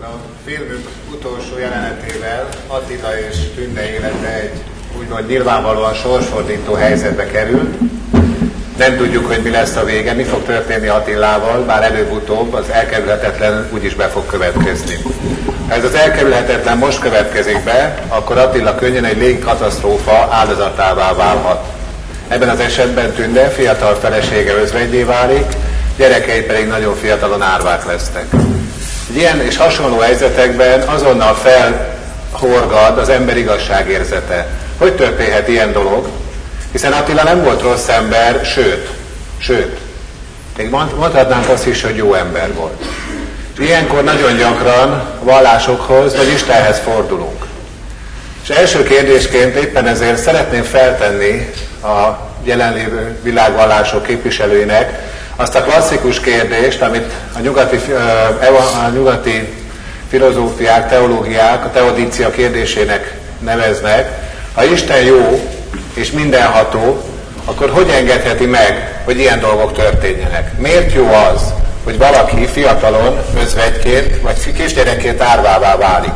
A filmünk utolsó jelenetével Attila és Tünde élete egy úgymond nyilvánvalóan sorsfordító helyzetbe kerül. Nem tudjuk, hogy mi lesz a vége, mi fog történni Attilával, bár előbb-utóbb az elkerülhetetlen úgyis be fog következni. Ha ez az elkerülhetetlen most következik be, akkor Attila könnyen egy légkatasztrófa áldozatává válhat. Ebben az esetben Tünde fiatal felesége özvegyé válik, gyerekei pedig nagyon fiatalon árvák lesznek. Ilyen és hasonló helyzetekben azonnal felhorgad az ember igazságérzete. Hogy történhet ilyen dolog? Hiszen Attila nem volt rossz ember, sőt, még mondhatnánk azt is, hogy jó ember volt. És ilyenkor nagyon gyakran vallásokhoz vagy Istenhez fordulunk. És első kérdésként éppen ezért szeretném feltenni a jelenlévő világvallások képviselőinek azt a klasszikus kérdést, amit a nyugati filozófiák, teológiák a teodícia kérdésének neveznek. Ha Isten jó és mindenható, akkor hogy engedheti meg, hogy ilyen dolgok történjenek? Miért jó az, hogy valaki fiatalon, özvegyként vagy kisgyerekként árvává válik?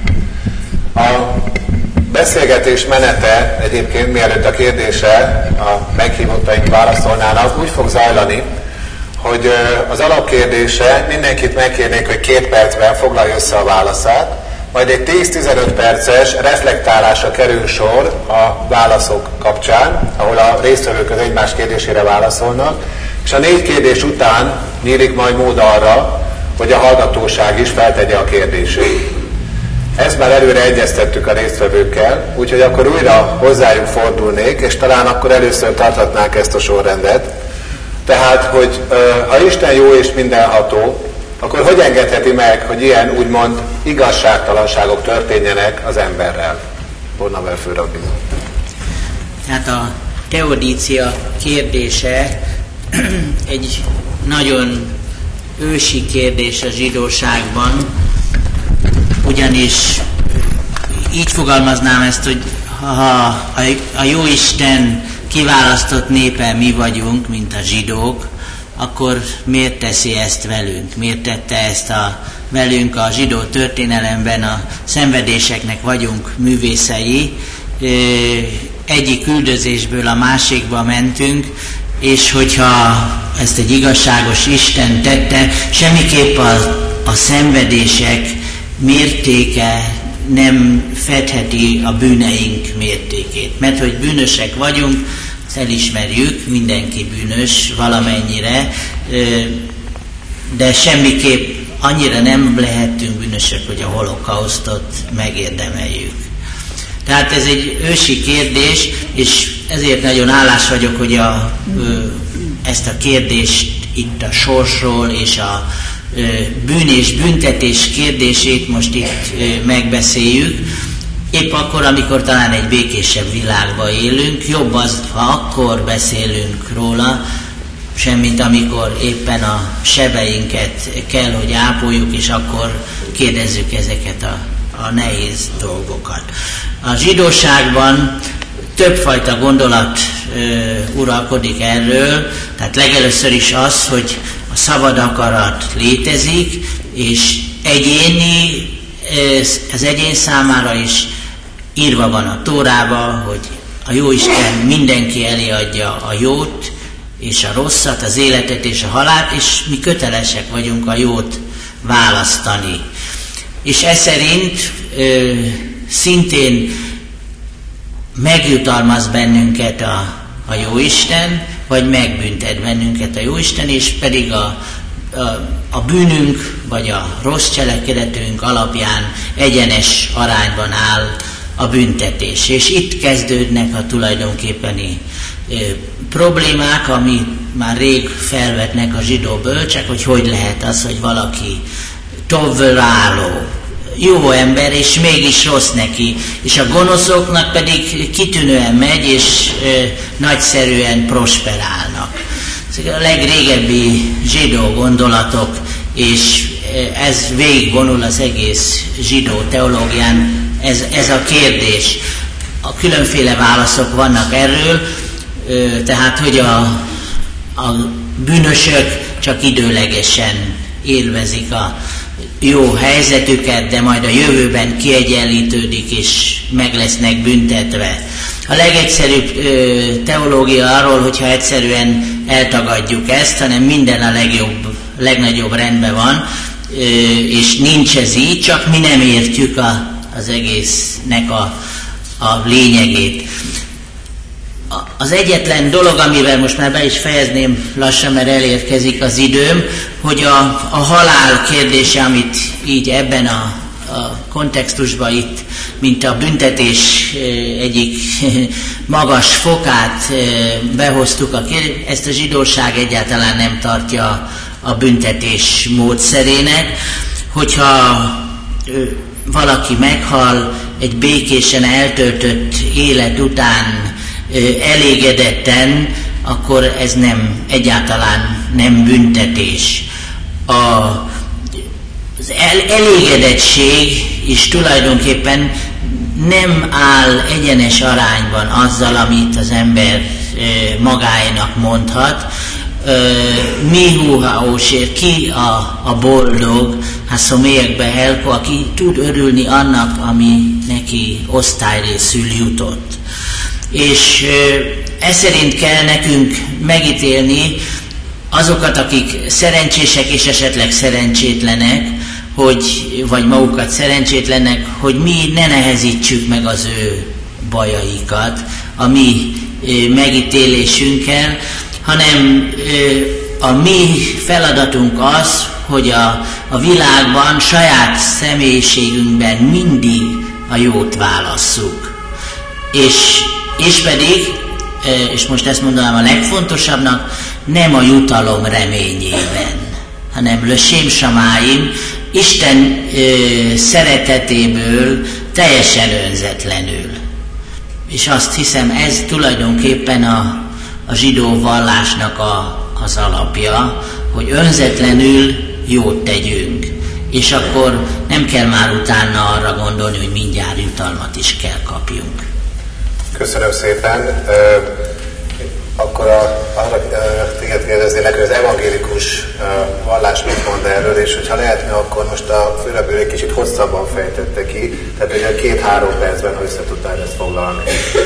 A beszélgetés menete egyébként, mielőtt a kérdésre a meghívottaink válaszolnának, úgy fog zajlani, hogy az alapkérdése mindenkit megkérnék, hogy 2 percben foglalja össze a válaszát, majd egy 10-15 perces reflektálásra kerül sor a válaszok kapcsán, ahol a résztvevők az egymás kérdésére válaszolnak, és a 4 kérdés után nyílik majd mód arra, hogy a hallgatóság is feltegye a kérdését. Ezt már előre egyeztettük a résztvevőkkel, úgyhogy akkor újra hozzájuk fordulnék, és talán akkor először tarthatnánk ezt a sorrendet. Tehát, hogy ha Isten jó és mindenható, akkor hogy engedheti meg, hogy ilyen úgymond igazságtalanságok történjenek az emberrel? Bornavel főrabbi. Tehát a teodícia kérdése egy nagyon ősi kérdés a zsidóságban, ugyanis így fogalmaznám ezt, hogy ha a Jóisten kiválasztott népe mi vagyunk, mint a zsidók, akkor miért teszi ezt velünk? Miért tette ezt velünk a zsidó történelemben? A szenvedéseknek vagyunk művészei. Egyik üldözésből a másikba mentünk, és hogyha ezt egy igazságos Isten tette, semmiképp a szenvedések mértéke nem fedheti a bűneink mértékét. Mert hogy bűnösek vagyunk, ezt elismerjük, mindenki bűnös valamennyire, de semmiképp annyira nem lehetünk bűnösök, hogy a holokausztot megérdemeljük. Tehát ez egy ősi kérdés, és ezért nagyon hálás vagyok, hogy ezt a kérdést itt a sorsról és a bűn és büntetés kérdését most itt megbeszéljük. Épp akkor, amikor talán egy békésebb világban élünk, jobb az, ha akkor beszélünk róla, semmint amikor éppen a sebeinket kell, hogy ápoljuk, és akkor kérdezzük ezeket a nehéz dolgokat. A zsidóságban többfajta gondolat uralkodik erről, tehát legelőször is az, hogy a szabad akarat létezik, és az egyén számára is írva van a Tórába, hogy a Jóisten mindenki elé adja a jót és a rosszat, az életet és a halált, és mi kötelesek vagyunk a jót választani. És ez szerint szintén megjutalmaz bennünket a Jóisten, vagy megbüntet bennünket a Jóisten, és pedig a bűnünk, vagy a rossz cselekedetünk alapján egyenes arányban áll a büntetés. És itt kezdődnek a tulajdonképpeni problémák, amit már rég felvetnek a zsidó bölcsek, hogy lehet az, hogy valaki tovráló, jó ember, és mégis rossz neki, és a gonoszoknak pedig kitűnően megy, és nagyszerűen prosperálnak. A legrégebbi zsidó gondolatok, és ez végigvonul az egész zsidó teológián, ez a kérdés. A különféle válaszok vannak erről, tehát hogy a bűnösök csak időlegesen élvezik a jó helyzetüket, de majd a jövőben kiegyenlítődik és meg lesznek büntetve. A legegyszerűbb teológia arról, hogyha egyszerűen eltagadjuk ezt, hanem minden a legnagyobb rendben van, és nincs ez így, csak mi nem értjük az egésznek a lényegét. Az egyetlen dolog, amivel most már be is fejezném lassan, mert elérkezik az időm, hogy a halál kérdése, amit így ebben a kontextusban itt, mint a büntetés egyik magas fokát behoztuk, ezt a zsidóság egyáltalán nem tartja a büntetés módszerének. Hogyha valaki meghal egy békésen eltöltött élet után elégedetten, akkor ez egyáltalán nem büntetés. Az elégedettség is tulajdonképpen nem áll egyenes arányban azzal, amit az ember magáénak mondhat. Mihu haósér, ki a boldog, haszomélyekbe helko, aki tud örülni annak, ami neki osztályrészül jutott. És ez szerint kell nekünk megítélni azokat, akik szerencsések és esetleg szerencsétlenek, vagy magukat szerencsétlenek, hogy mi ne nehezítsük meg az ő bajaikat a mi megítélésünkkel, hanem a mi feladatunk az, hogy a világban, saját személyiségünkben mindig a jót válasszuk. És pedig, és most ezt mondanám a legfontosabbnak, nem a jutalom reményében, hanem lösém samáim, Isten szeretetéből teljesen önzetlenül. És azt hiszem, ez tulajdonképpen a zsidó vallásnak az alapja, hogy önzetlenül jót tegyünk. És akkor nem kell már utána arra gondolni, hogy mindjárt jutalmat is kell kapjunk. Köszönöm szépen. Akkor arra téged kérdeznélek, hogy az evangélikus vallás mit mond erről, és hogyha lehetne, akkor most a főrabi egy kicsit hosszabban fejtette ki, tehát hogy a 2-3 percben össze tudtál ezt foglalni.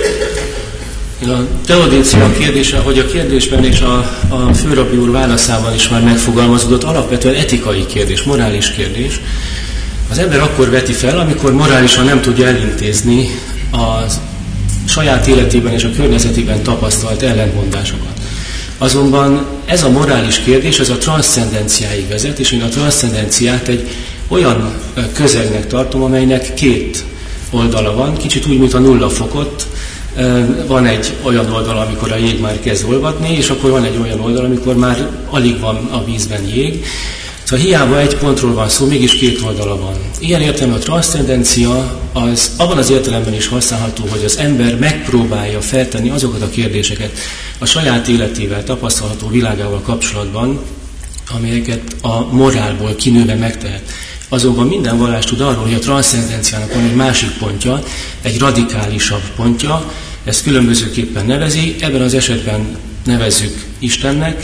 A teodícia kérdése, hogy a kérdésben és a főrabi úr válaszában is már megfogalmazódott, alapvetően etikai kérdés, morális kérdés. Az ember akkor veti fel, amikor morálisan nem tudja elintézni az saját életében és a környezetében tapasztalt ellentmondásokat. Azonban ez a morális kérdés, ez a transzcendenciáig vezet, és én a transzcendenciát egy olyan közegnek tartom, amelynek 2 oldala van, kicsit úgy, mint a 0 fokot. Van egy olyan oldal, amikor a jég már kezd olvadni, és akkor van egy olyan oldal, amikor már alig van a vízben jég. Szóval hiába egy pontról van szó, mégis 2 oldala van. Ilyen értelemben a transzcendencia az abban az értelemben is használható, hogy az ember megpróbálja feltenni azokat a kérdéseket a saját életével, tapasztalható világával kapcsolatban, amelyeket a morálból kinőve megtehet. Azonban minden vallás tud arról, hogy a transzcendenciának van egy másik pontja, egy radikálisabb pontja, ezt különbözőképpen nevezi, ebben az esetben nevezzük Istennek,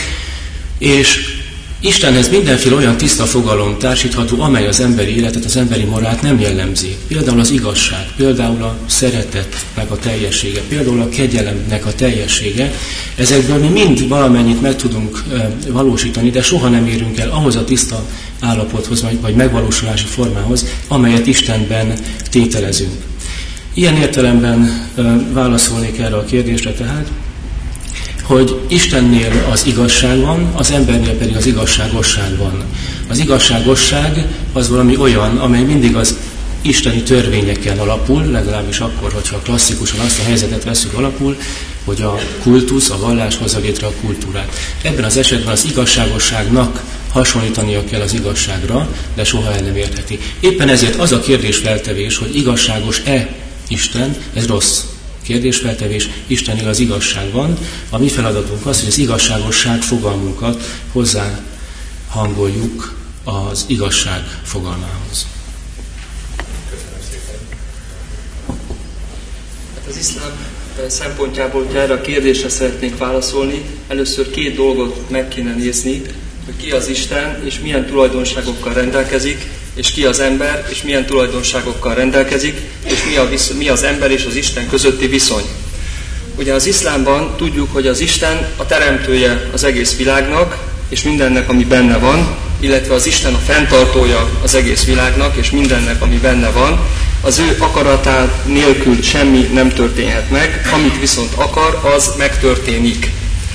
és Istenhez mindenféle olyan tiszta fogalom társítható, amely az emberi életet, az emberi morált nem jellemzi. Például az igazság, például a szeretetnek a teljessége, például a kegyelemnek a teljessége. Ezekből mi mind valamennyit meg tudunk valósítani, de soha nem érünk el ahhoz a tiszta állapothoz, vagy megvalósulási formához, amelyet Istenben tételezünk. Ilyen értelemben válaszolnék erre a kérdésre tehát, hogy Istennél az igazság van, az embernél pedig az igazságosság van. Az igazságosság az valami olyan, amely mindig az isteni törvényeken alapul, legalábbis akkor, hogyha klasszikusan azt a helyzetet veszünk alapul, hogy a kultusz, a vallás hozza létre a kultúrát. Ebben az esetben az igazságosságnak hasonlítania kell az igazságra, de soha el nem érheti. Éppen ezért az a kérdésfeltevés, hogy igazságos-e Isten, ez rossz kérdésfeltevés, Istennél az igazság van. A mi feladatunk az, hogy az igazságosság fogalmunkat hozzá hangoljuk az igazság fogalmához. Köszönöm szépen. Hát az iszlám szempontjából, hogyha erre a kérdésre szeretnénk válaszolni, először 2 dolgot meg kéne nézni, hogy ki az Isten és milyen tulajdonságokkal rendelkezik, és ki az ember, és milyen tulajdonságokkal rendelkezik, és mi az ember és az Isten közötti viszony. Ugye az iszlámban tudjuk, hogy az Isten a teremtője az egész világnak, és mindennek, ami benne van, illetve az Isten a fenntartója az egész világnak, és mindennek, ami benne van. Az ő akaratán nélkül semmi nem történhet meg, amit viszont akar, az megtörténik.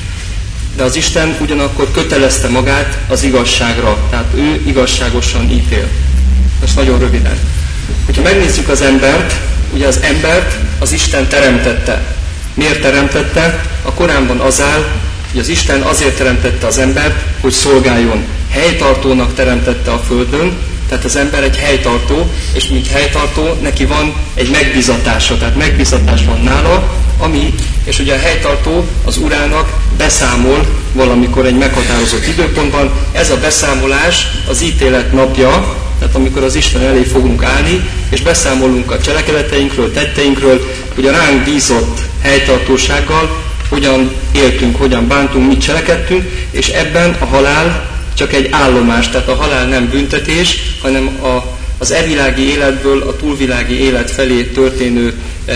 De az Isten ugyanakkor kötelezte magát az igazságra, tehát ő igazságosan ítél. Most nagyon röviden. Hogyha megnézzük az embert, ugye az embert az Isten teremtette. Miért teremtette? A Koránban az áll, hogy az Isten azért teremtette az embert, hogy szolgáljon. Helytartónak teremtette a földön, tehát az ember egy helytartó, és mint helytartó neki van egy megbízatása, tehát megbízatás van nála, és ugye a helytartó az urának beszámol valamikor egy meghatározott időpontban. Ez a beszámolás az ítélet napja, tehát amikor az Isten elé fogunk állni, és beszámolunk a cselekedeteinkről, tetteinkről, hogy a ránk bízott helytartósággal hogyan éltünk, hogyan bántunk, mit cselekedtünk, és ebben a halál csak egy állomás, tehát a halál nem büntetés, hanem az evilági életből a túlvilági élet felé történő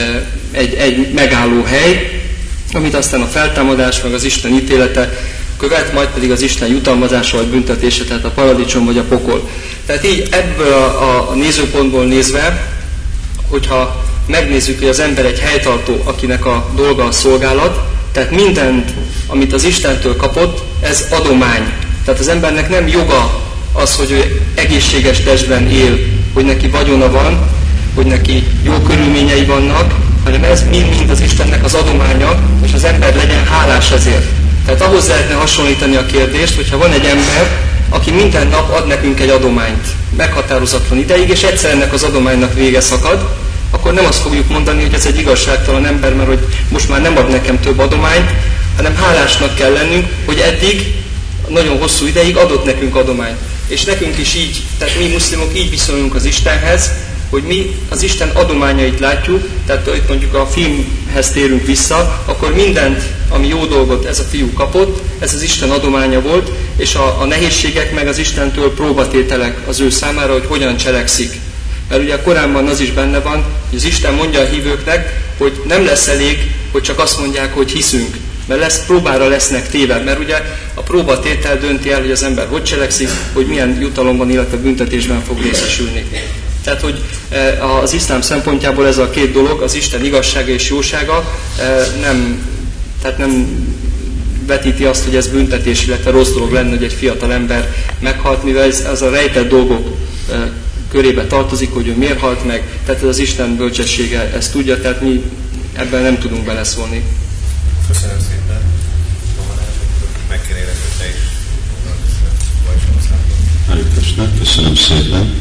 egy megálló hely, amit aztán a feltámadás, meg az Isten ítélete követ, majd pedig az Isten jutalmazása vagy büntetése, tehát a paradicsom vagy a pokol. Tehát így ebből a nézőpontból nézve, hogyha megnézzük, hogy az ember egy helytartó, akinek a dolga a szolgálat, tehát mindent, amit az Istentől kapott, ez adomány. Tehát az embernek nem joga az, hogy ő egészséges testben él, hogy neki vagyona van, hogy neki jó körülményei vannak, hanem ez mind az Istennek az adománya, és az ember legyen hálás ezért. Tehát ahhoz lehetne hasonlítani a kérdést, hogyha van egy ember, aki minden nap ad nekünk egy adományt, meghatározatlan ideig, és egyszer ennek az adománynak vége szakad, akkor nem azt fogjuk mondani, hogy ez egy igazságtalan ember, mert hogy most már nem ad nekem több adományt, hanem hálásnak kell lennünk, hogy eddig nagyon hosszú ideig adott nekünk adományt. És nekünk is így, tehát mi muszlimok így viszonyulunk az Istenhez, hogy mi az Isten adományait látjuk, tehát hogy mondjuk a filmhez térünk vissza, akkor mindent, ami jó dolgot ez a fiú kapott, ez az Isten adománya volt, és a nehézségek meg az Istentől próbatételek az ő számára, hogy hogyan cselekszik. Mert ugye a Koránban az is benne van, hogy az Isten mondja a hívőknek, hogy nem lesz elég, hogy csak azt mondják, hogy hiszünk, mert próbára lesznek téve, mert ugye a próbatétel dönti el, hogy az ember hogy cselekszik, hogy milyen jutalomban, illetve büntetésben fog részesülni. Tehát, hogy az iszlám szempontjából ez a két dolog, az Isten igazsága és jósága nem vetíti azt, hogy ez büntetés, illetve rossz dolog lenne, hogy egy fiatal ember meghalt, mivel ez a rejtett dolgok körébe tartozik, hogy ő miért halt meg, tehát ez az Isten bölcsessége ezt tudja, tehát mi ebben nem tudunk beleszólni. Köszönöm szépen. Megkérlek, hogy te is vagy köszönöm szépen.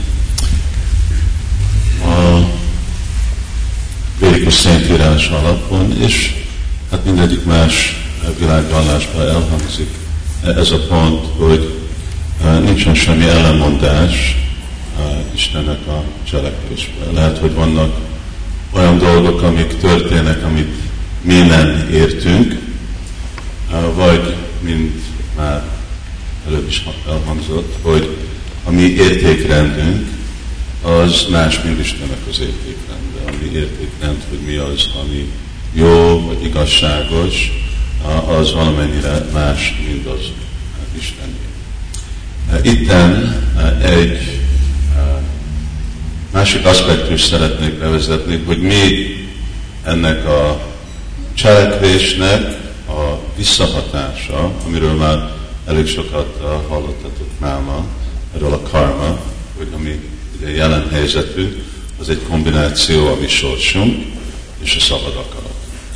A védikus szentírás alapon, és hát mindegyik más világvallásban elhangzik ez a pont, hogy nincsen semmi ellenmondás Istennek a cselekvésben. Lehet, hogy vannak olyan dolgok, amik történnek, amit mi nem értünk, vagy, mint már előbb is elhangzott, hogy a mi értékrendünk az más, mint Istennek az értékrendje. A mi értékrend, hogy mi az, ami jó, vagy igazságos, az valamennyire más, mint az Istenné. Itten egy másik aspektust szeretnék bevezetni, hogy még ennek a cselekvésnek a visszahatása, amiről már elég sokat hallottatok máma, erről a karma, hogy ami ide jelen helyzetünk, az egy kombináció a mi sorsunk és a szabad akarat.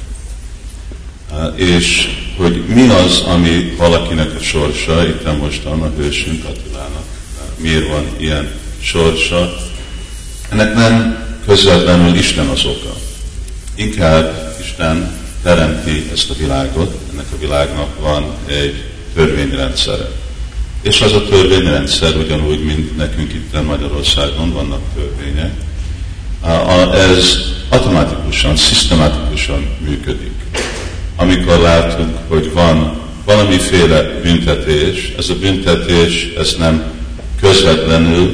És hogy mi az, ami valakinek a sorsa, itt mostan a hősünk Attilának, miért van ilyen sorsa, ennek nem közvetlenül Isten az oka. Inkább Isten teremti ezt a világot, ennek a világnak van egy törvényrendszere. És az a törvényrendszer ugyanúgy, mint nekünk itt Magyarországon vannak törvények, ez automatikusan, szisztematikusan működik. Amikor látunk, hogy van valamiféle büntetés, ez a büntetés ez nem közvetlenül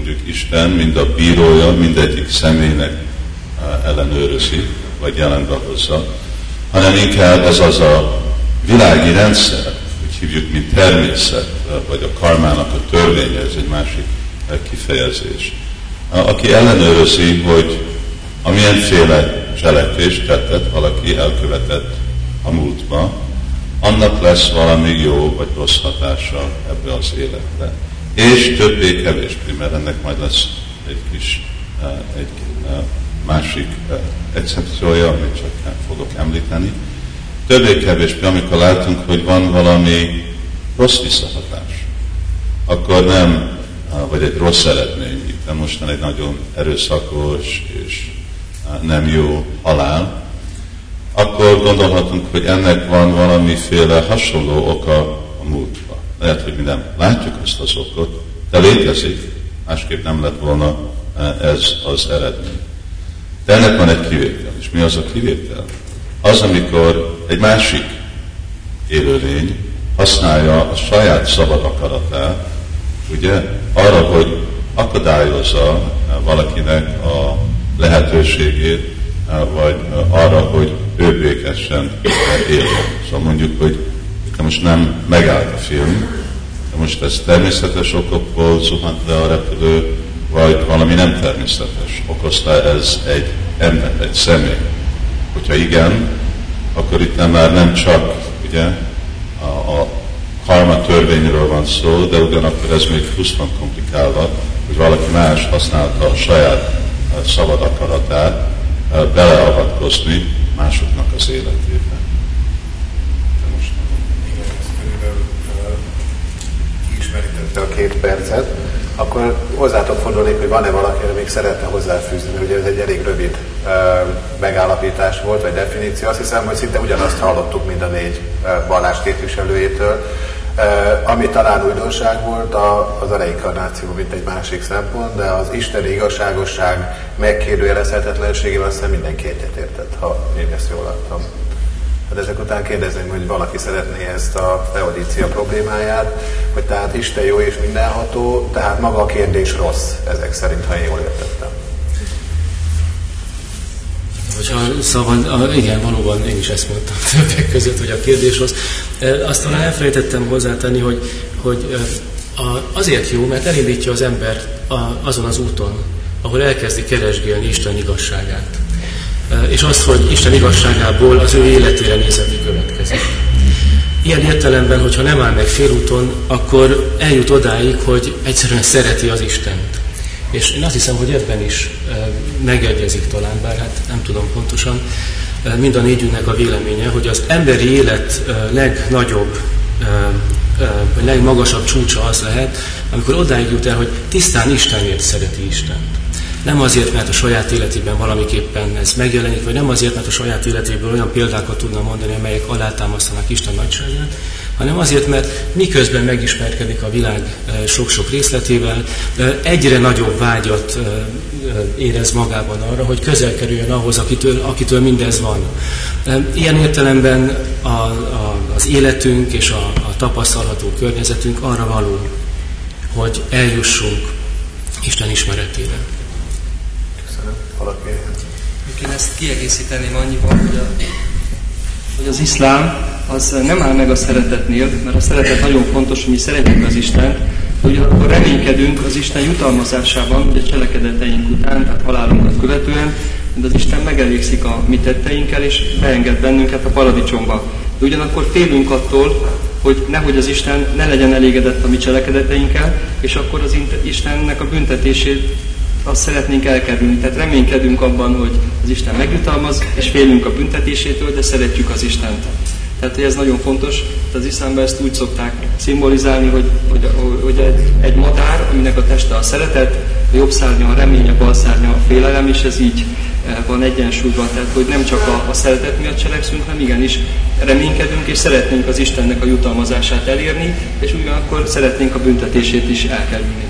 mondjuk Isten, mind a bírója, mindegyik személynek ellenőrzi, vagy jelenbe hozza, hanem inkább ez az a világi rendszer, úgy hívjuk, mint természet, vagy a karmának a törvénye, ez egy másik kifejezés. Aki ellenőrzi, hogy amilyenféle cselekvést tettet valaki elkövetett a múltba, annak lesz valami jó vagy rossz hatása ebbe az életbe. És többé-kevésbé, mert ennek majd lesz egy másik excepciója, amit csak nem fogok említeni. Többé-kevésbé, amikor látunk, hogy van valami rossz visszahatás, akkor nem, vagy egy rossz eredmény, itt mostan egy nagyon erőszakos és nem jó halál, akkor gondolhatunk, hogy ennek van valamiféle hasonló oka a múltban. Lehet, hogy mi nem látjuk azt az okot, de létezik, másképp nem lett volna ez az eredmény. De ennek van egy kivétel, és mi az a kivétel? Az, amikor egy másik élőlény használja a saját szabad akaratát, ugye, arra, hogy akadályozza valakinek a lehetőségét, vagy arra, hogy ő békésen éljen. Szóval mondjuk, hogy most nem megállt a film, de most ez természetes okokból zuhant le a repülő, vagy valami nem természetes. Okozta ez egy ember, egy személy. Hogyha igen, akkor itt már nem csak ugye, a karma törvényről van szó, de ugyanakkor ez még pluszban komplikálva, hogy valaki más használta a saját szabad akaratát beleavatkozni másoknak az életébe. Ismerítette a 2 percet, akkor hozzátok fordulnék, hogy van-e valaki, aki még szeretne hozzáfűzni, mert ugye ez egy elég rövid megállapítás volt, vagy definíció. Azt hiszem, hogy szinte ugyanazt hallottuk mind a 4 vallás képviselőjétől. Ami talán újdonság volt, az a reinkarnáció, mint egy másik szempont, de az isteni igazságosság megkérdőjelezhetetlenségével aztán mindenki egyetértett, ha én ezt jól láttam. Hát ezek után kérdezném, hogy valaki szeretné ezt a teodícia problémáját, hogy tehát Isten jó és mindenható, tehát maga a kérdés rossz, ezek szerint, ha én jól értettem. Szóval igen, valóban én is ezt mondtam többek között, hogy a kérdés rossz. Azt talán elfelejtettem hozzátenni, hogy azért jó, mert elindítja az embert azon az úton, ahol elkezdi keresgélni Isten igazságát. És azt, hogy Isten igazságából az ő életére nézeti következik. Ilyen értelemben, hogyha nem áll meg félúton, akkor eljut odáig, hogy egyszerűen szereti az Istent. És én azt hiszem, hogy ebben is megegyezik talán, bár hát nem tudom pontosan, mind a 4-ünknek a véleménye, hogy az emberi élet legnagyobb, vagy legmagasabb csúcsa az lehet, amikor odáig jut el, hogy tisztán Istenért szereti Istent. Nem azért, mert a saját életében valamiképpen ez megjelenik, vagy nem azért, mert a saját életéből olyan példákat tudna mondani, amelyek alátámasztanak Isten nagyságát, hanem azért, mert miközben megismerkedik a világ sok-sok részletével, egyre nagyobb vágyat érez magában arra, hogy közel kerüljön ahhoz, akitől mindez van. Ilyen értelemben az életünk és a tapasztalható környezetünk arra való, hogy eljussunk Isten ismeretére. Én ezt kiegészíteném annyival, hogy az iszlám az nem áll meg a szeretetnél, mert a szeretet nagyon fontos, hogy mi szeretjük az Istent, de ugyanakkor reménykedünk az Isten jutalmazásában, hogy a cselekedeteink után, tehát halálunkat követően, de az Isten megelégszik a mi tetteinkkel, és beenged bennünket a paradicsomba. De ugyanakkor félünk attól, hogy nehogy az Isten ne legyen elégedett a mi cselekedeteinkkel, és akkor az Istennek a büntetését azt szeretnénk elkerülni. Tehát reménykedünk abban, hogy az Isten megjutalmaz, és félünk a büntetésétől, de szeretjük az Istent. Tehát ez nagyon fontos, az iszlámban ezt úgy szokták szimbolizálni, hogy egy madár, aminek a teste a szeretet, a jobb szárnya a remény, a bal szárnya a félelem, és ez így van egyensúlyban. Tehát, hogy nem csak a szeretet miatt cselekszünk, hanem igenis reménykedünk, és szeretnénk az Istennek a jutalmazását elérni, és ugyanakkor szeretnénk a büntetését is elkerülni.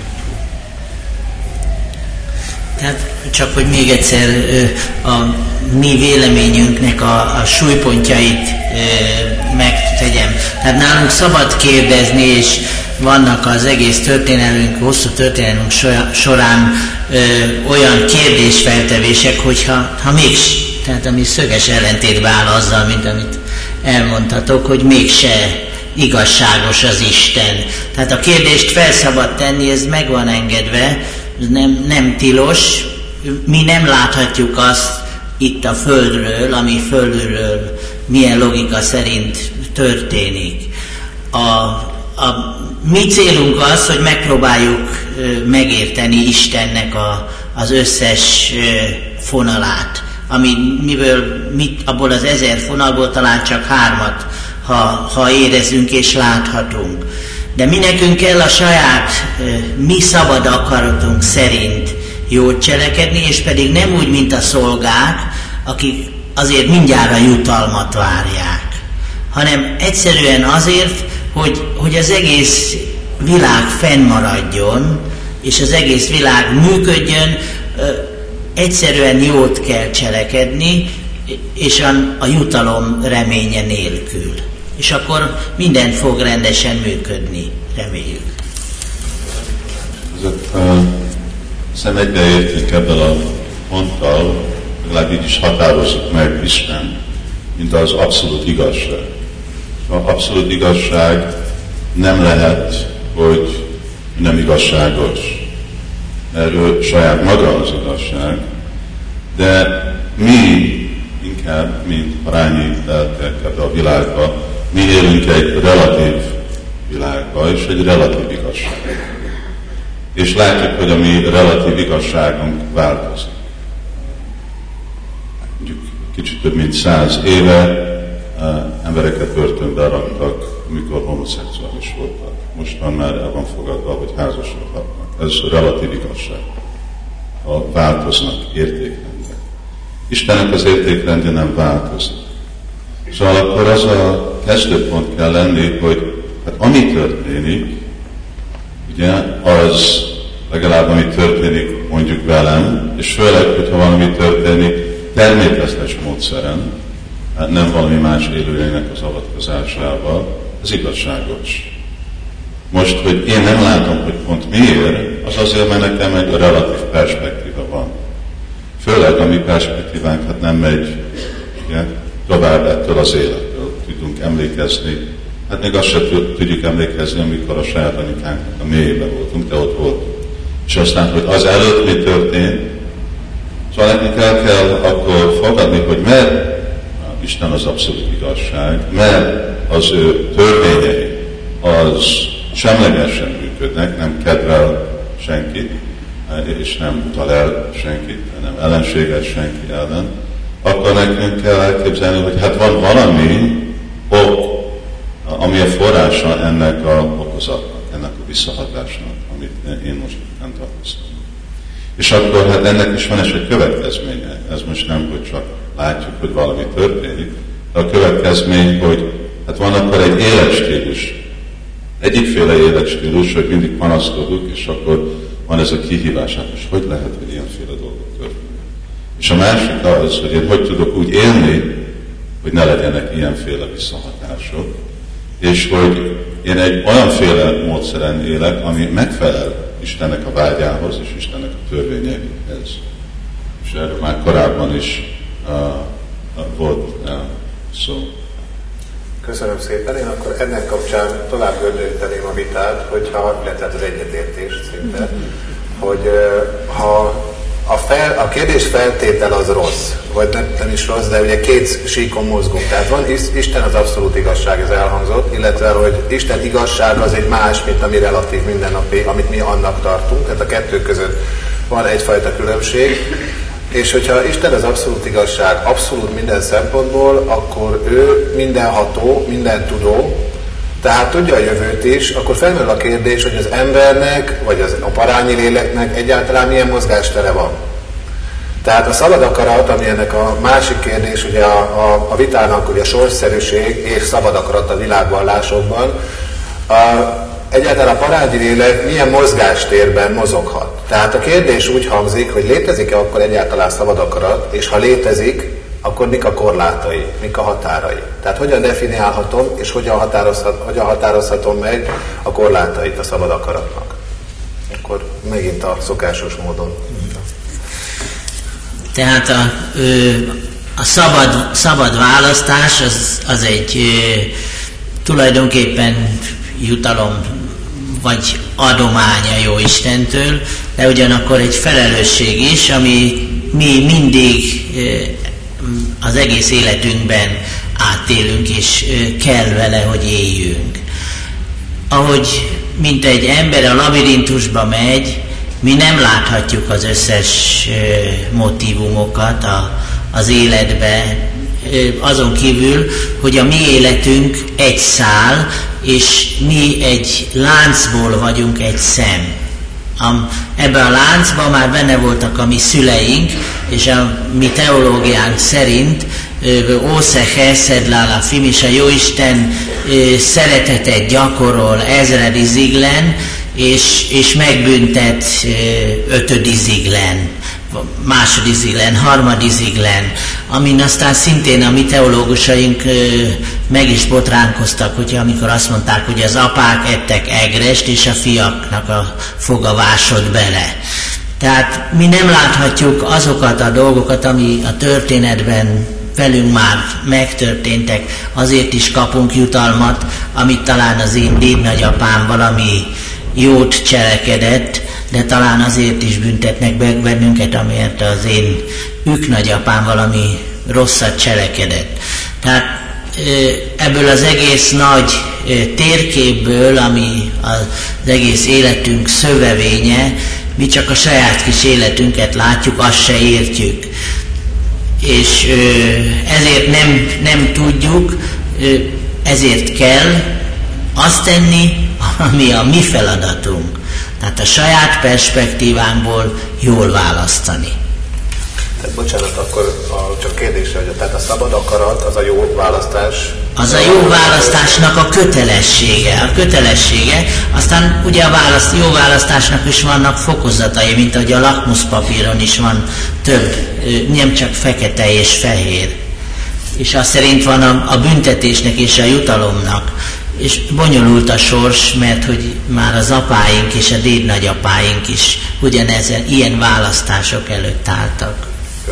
Tehát csak, hogy még egyszer a mi véleményünknek a súlypontjait meg tegyem. Tehát nálunk szabad kérdezni, és vannak az egész történelmünk, hosszú történelmünk során olyan kérdésfeltevések, hogyha mégis, tehát ami szöges ellentétben áll azzal, mint amit elmondhatok, hogy mégse igazságos az Isten. Tehát a kérdést felszabad tenni, ez meg van engedve, nem tilos, mi nem láthatjuk azt itt a Földről, ami fölülről milyen logika szerint történik. A mi célunk az, hogy megpróbáljuk megérteni Istennek az összes fonalát, abból az 1000 fonalból talán csak 3-at, ha érezünk és láthatunk. De mi nekünk kell a saját, mi szabad akaratunk szerint jót cselekedni, és pedig nem úgy, mint a szolgák, akik azért mindjárt a jutalmat várják, hanem egyszerűen azért, hogy az egész világ fennmaradjon, és az egész világ működjön, egyszerűen jót kell cselekedni, és a jutalom reménye nélkül. És akkor minden fog rendesen működni, reméljük. Hiszem egybeértünk ebben a ponttal, legalább így is határozzuk meg Isten, mint az abszolút igazság. Az abszolút igazság nem lehet, hogy nem igazságos, mert ő saját maga az igazság, de mi inkább, mint parányi lelkek ebbe a világba, mi élünk egy relatív világba, és egy relatív igazság. És látjuk, hogy a mi relatív igazságunk változik. Mondjuk kicsit több mint 100 éve embereket börtönbe raktak, amikor homoszexuális voltak. Mostan már el van fogadva, hogy házasodhatnak. Ez relatív igazság. Ha változnak értékrendek. Istennek az értékrendje nem változik. Szóval akkor az a kezdőpont kell lenni, hogy hát ami történik, ugye, az legalább ami történik mondjuk velem, és főleg, hogyha valami történik természetes módszeren, hát nem valami más élőlénynek az avatkozásával, az igazságos. Most, hogy én nem látom, hogy pont miért, az azért, mert nekem egy relatív perspektíva van. Főleg a mi perspektívánk hát nem megy ugye, tovább ettől az élettől. Tudunk emlékezni, hát még azt sem tudjuk emlékezni, amikor a saját anyukánknak a mélyében voltunk, de ott voltunk. És aztán, hogy az előtt mi történt, szóval nekünk el kell akkor fogadni, hogy mert Isten az abszolút igazság, mert az ő törvényei az semlegesen működnek, nem kedvel senkit, és nem utal el senkit, nem ellenséges senki ellen, akkor nekünk kell elképzelni, hogy hát van valami ok, ami a forrása ennek a okozatnak, ennek a visszahatásnak, amit én most nem tapasztalom. És akkor hát ennek is van egy következménye. Ez most nem, hogy csak látjuk, hogy valami történik, de a következmény, hogy hát van akkor egy életstílus. Egyikféle életstílus, hogy mindig panaszkodunk, és akkor van ez a kihívás, hát most hogy lehet, hogy ilyenféle dolgok történnek. És a másik az, hogy én hogy tudok úgy élni, hogy ne legyenek ilyenféle visszahatások, és hogy én egy olyanféle módszeren élek, ami megfelel Istennek a vágyához és Istennek a törvényeihez. És erről már korábban is volt szó. Köszönöm szépen. Én akkor ennek kapcsán tovább gördíteném a vitát, illetve az egyetértést szinte, hogy ha a kérdés feltétel az rossz, vagy nem is rossz, de ugye két síkon mozgunk. Tehát van Isten az abszolút igazság, ez elhangzott, illetve hogy Isten igazság az egy más, mint a mi relatív mindennapi, amit mi annak tartunk. Tehát a kettő között van egyfajta különbség. És hogyha Isten az abszolút igazság, abszolút minden szempontból, akkor ő mindenható, mindentudó, tehát tudja a jövőt is, akkor felmerül a kérdés, hogy az embernek, vagy a parányi léleknek egyáltalán milyen mozgástere van. Tehát a szabad akarat, ami ennek a másik kérdés, ugye a vitának ugye a sorsszerűség és szabad akarat a világvallásokban, egyáltalán a parányi lélek milyen mozgástérben mozoghat. Tehát a kérdés úgy hangzik, hogy létezik-e akkor egyáltalán szabad akarat, és ha létezik, akkor mik a korlátai, mik a határai. Tehát hogyan definiálhatom, és hogyan határozhatom meg a korlátait a szabad akaratnak. Akkor megint a módon. Tehát a szabad választás az egy tulajdonképpen jutalom vagy adomány a Jóistentől, de ugyanakkor egy felelősség is, ami mi mindig az egész életünkben átélünk, és kell vele, hogy éljünk. Ahogy mint egy ember a labirintusba megy, mi nem láthatjuk az összes motivumokat az életbe, azon kívül, hogy a mi életünk egy szál, és mi egy láncból vagyunk egy szem. Ebben a láncban már benne voltak a mi szüleink, és a mi teológiánk szerint Ósze Chesed Lálafim, és a Jóisten szeretetet gyakorol ezrediziglen, és megbüntet ötödiziglen, másodiziglen, harmadiziglen, amin aztán szintén a mi teológusaink meg is botránkoztak, hogyha amikor azt mondták, hogy az apák ettek egrest, és a fiaknak a foga vásott bele. Tehát mi nem láthatjuk azokat a dolgokat, ami a történetben velünk már megtörténtek, azért is kapunk jutalmat, amit talán az én dédnagyapám valami jót cselekedett, de talán azért is büntetnek bennünket, amiért az én nagyapám valami rosszat cselekedett. Tehát ebből az egész nagy térképből, ami az egész életünk szövevénye, mi csak a saját kis életünket látjuk, azt se értjük. És ezért nem tudjuk, ezért kell azt tenni, ami a mi feladatunk. Tehát a saját perspektívánkból jól választani. Tehát bocsánat, akkor csak kérdésre, hogy tehát a szabad akarat, az a jó választás? Az a jó választásnak a kötelessége. Aztán ugye a jó választásnak is vannak fokozatai, mint ahogy a lakmuszpapíron is van több, nem csak fekete és fehér. És az szerint van a büntetésnek és a jutalomnak. És bonyolult a sors, mert hogy már az apáink és a dédnagyapáink is ugyanezen ilyen választások előtt álltak.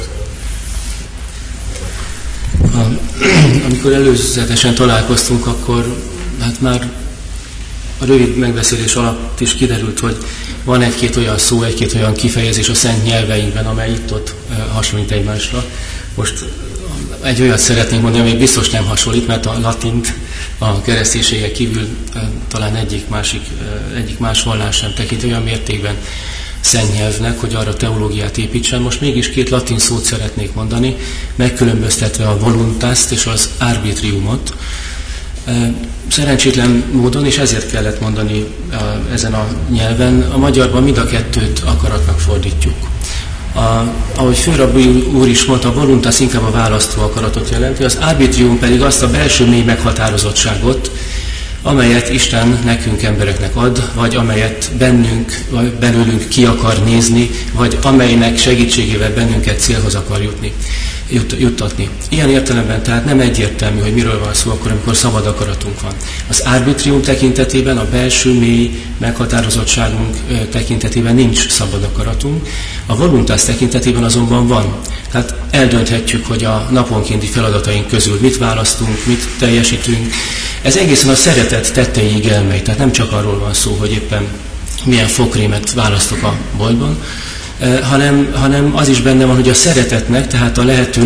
Amikor előzetesen találkoztunk, akkor hát már a rövid megbeszélés alatt is kiderült, hogy van egy-két olyan szó, egy-két olyan kifejezés a szent nyelveinkben, amely itt-ott hasonlít egymásra. Most egy olyat szeretnénk mondani, ami biztos nem hasonlít, mert a latint a kereszténységen kívül talán egyik más vallás sem tekint olyan mértékben szent nyelvnek, hogy arra teológiát építsen. Most mégis két latin szót szeretnék mondani, megkülönböztetve a voluntaszt és az arbitriumot. Szerencsétlen módon, és ezért kellett mondani ezen a nyelven, a magyarban mind a kettőt akaratnak fordítjuk. Ahogy főrabbi úr is mondta, a voluntas inkább a választó akaratot jelenti, az arbitrium pedig azt a belső mély meghatározottságot, amelyet Isten nekünk embereknek ad, vagy amelyet belőlünk ki akar nézni, vagy amelynek segítségével bennünket célhoz akar juttatni. Ilyen értelemben tehát nem egyértelmű, hogy miről van szó akkor, amikor szabad akaratunk van. Az arbitrium tekintetében, a belső mély meghatározottságunk tekintetében nincs szabad akaratunk, a voluntas tekintetében azonban van. Tehát eldönthetjük, hogy a naponkénti feladataink közül mit választunk, mit teljesítünk. Ez egészen a szeretet tetteig elmegy, tehát nem csak arról van szó, hogy éppen milyen fogkrémet választok a boltban, hanem az is benne van, hogy a szeretetnek, tehát a lehető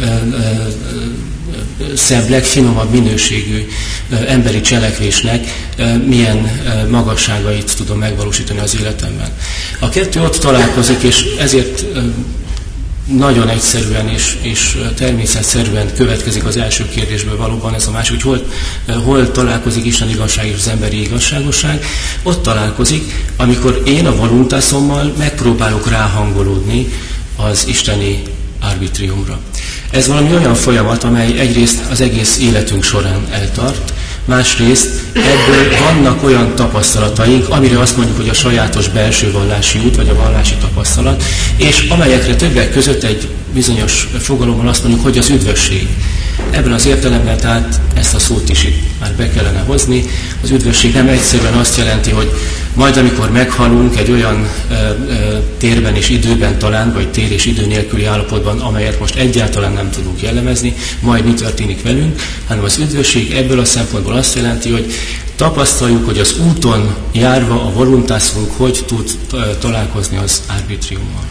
legszebb, legfinomabb minőségű emberi cselekvésnek milyen magasságait tudom megvalósítani az életemben. A kettő ott találkozik, és ezért nagyon egyszerűen és természetszerűen következik az első kérdésből valóban ez a másik, hogy hol találkozik Isten igazság és az emberi igazságosság. Ott találkozik, amikor én a voluntászommal megpróbálok ráhangolódni az isteni arbitriumra. Ez valami olyan folyamat, amely egyrészt az egész életünk során eltart, másrészt ebből vannak olyan tapasztalataink, amire azt mondjuk, hogy a sajátos belső vallási út, vagy a vallási tapasztalat, és amelyekre többek között egy bizonyos fogalommal azt mondjuk, hogy az üdvösség. Ebben az értelemben tehát ezt a szót is itt már be kellene hozni. Az üdvösség nem egyszerűen azt jelenti, hogy majd amikor meghalunk egy olyan térben és időben talán, vagy tér és idő nélküli állapotban, amelyet most egyáltalán nem tudunk jellemezni, majd mi történik velünk, hanem az üdvösség ebből a szempontból azt jelenti, hogy tapasztaljuk, hogy az úton járva a voluntászunk hogy tud találkozni az arbitriummal.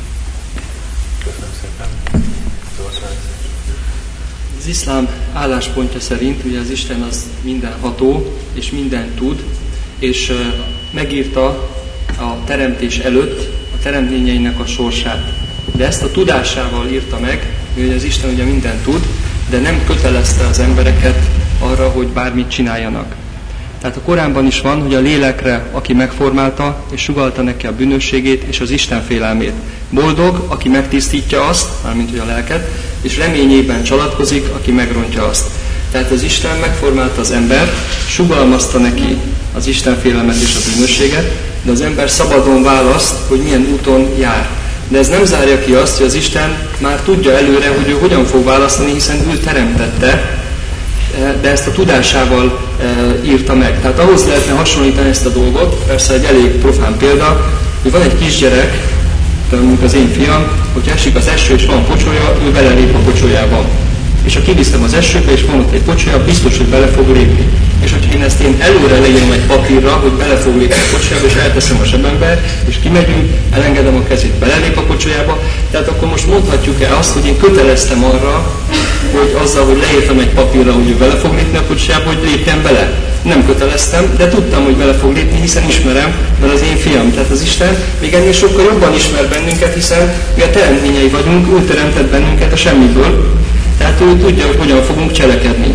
Az iszlám álláspontja szerint ugye az Isten az mindenható és mindent tud, és megírta a teremtés előtt a teremtményeinek a sorsát. De ezt a tudásával írta meg, hogy az Isten ugye mindent tud, de nem kötelezte az embereket arra, hogy bármit csináljanak. Tehát a Koránban is van, hogy a lélekre, aki megformálta, és sugallta neki a bűnösségét és az Isten félelmét. Boldog, aki megtisztítja azt, mármint hogy a lelket, és reményében csalatkozik, aki megrontja azt. Tehát az Isten megformálta az embert, sugalmazta neki az Isten félelmet és a bűnösséget, de az ember szabadon választ, hogy milyen úton jár. De ez nem zárja ki azt, hogy az Isten már tudja előre, hogy ő hogyan fog választani, hiszen ő teremtette, de ezt a tudásával írta meg. Tehát ahhoz lehetne hasonlítani ezt a dolgot, persze egy elég profán példa, hogy van egy kisgyerek, mint az én fiam, hogyha esik az eső és van pocsolya, ő belelép a pocsolyába. És ha kiviszem az esőbe, és van ott egy pocsolya, biztos, hogy bele fog lépni. És hogyha én előre leírom egy papírra, hogy bele fog lépni a pocsolyába, és elteszem a zsebembe, és kimegyünk, elengedem a kezét, belelép a pocsolyába, tehát akkor most mondhatjuk-e azt, hogy én köteleztem arra, hogy azzal, hogy leírtam egy papírra, hogy ő bele fog lépni a pocsolyába, hogy lépjen bele. Nem köteleztem, de tudtam, hogy bele fog lépni, hiszen ismerem, mert az én fiam. Tehát az Isten még ennél sokkal jobban ismer bennünket, hiszen mi a teremtményei vagyunk, ő teremtett bennünket a semmiből. Tehát ő tudja, hogy hogyan fogunk cselekedni.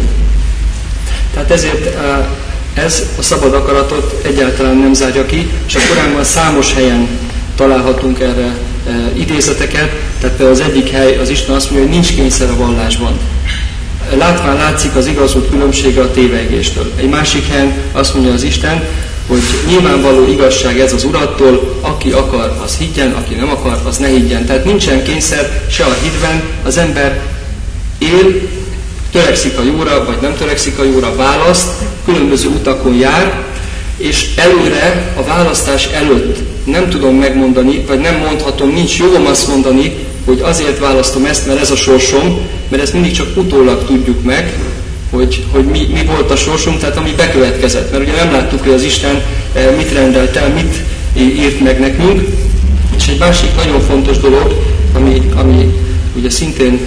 Tehát ezért ez a szabad akaratot egyáltalán nem zárja ki, és a Koránban számos helyen találhatunk erre idézeteket. Tehát például az egyik hely, az Isten azt mondja, hogy nincs kényszer a vallásban. Látván látszik az igazult különbsége a tévegéstől. Egy másik helyen azt mondja az Isten, hogy nyilvánvaló igazság ez az Urattól, aki akar, az higgyen, aki nem akar, az ne higgyen. Tehát nincsen kényszer se a hitben, az ember él, törekszik a jóra, vagy nem törekszik a jóra, választ, különböző utakon jár, és előre, a választás előtt nem tudom megmondani, vagy nem mondhatom, nincs jogom azt mondani, hogy azért választom ezt, mert ez a sorsom, mert ezt mindig csak utólag tudjuk meg, hogy mi volt a sorsunk, tehát ami bekövetkezett. Mert ugye nem láttuk, hogy az Isten mit rendelt el, mit írt meg nekünk. És egy másik nagyon fontos dolog, ami ugye szintén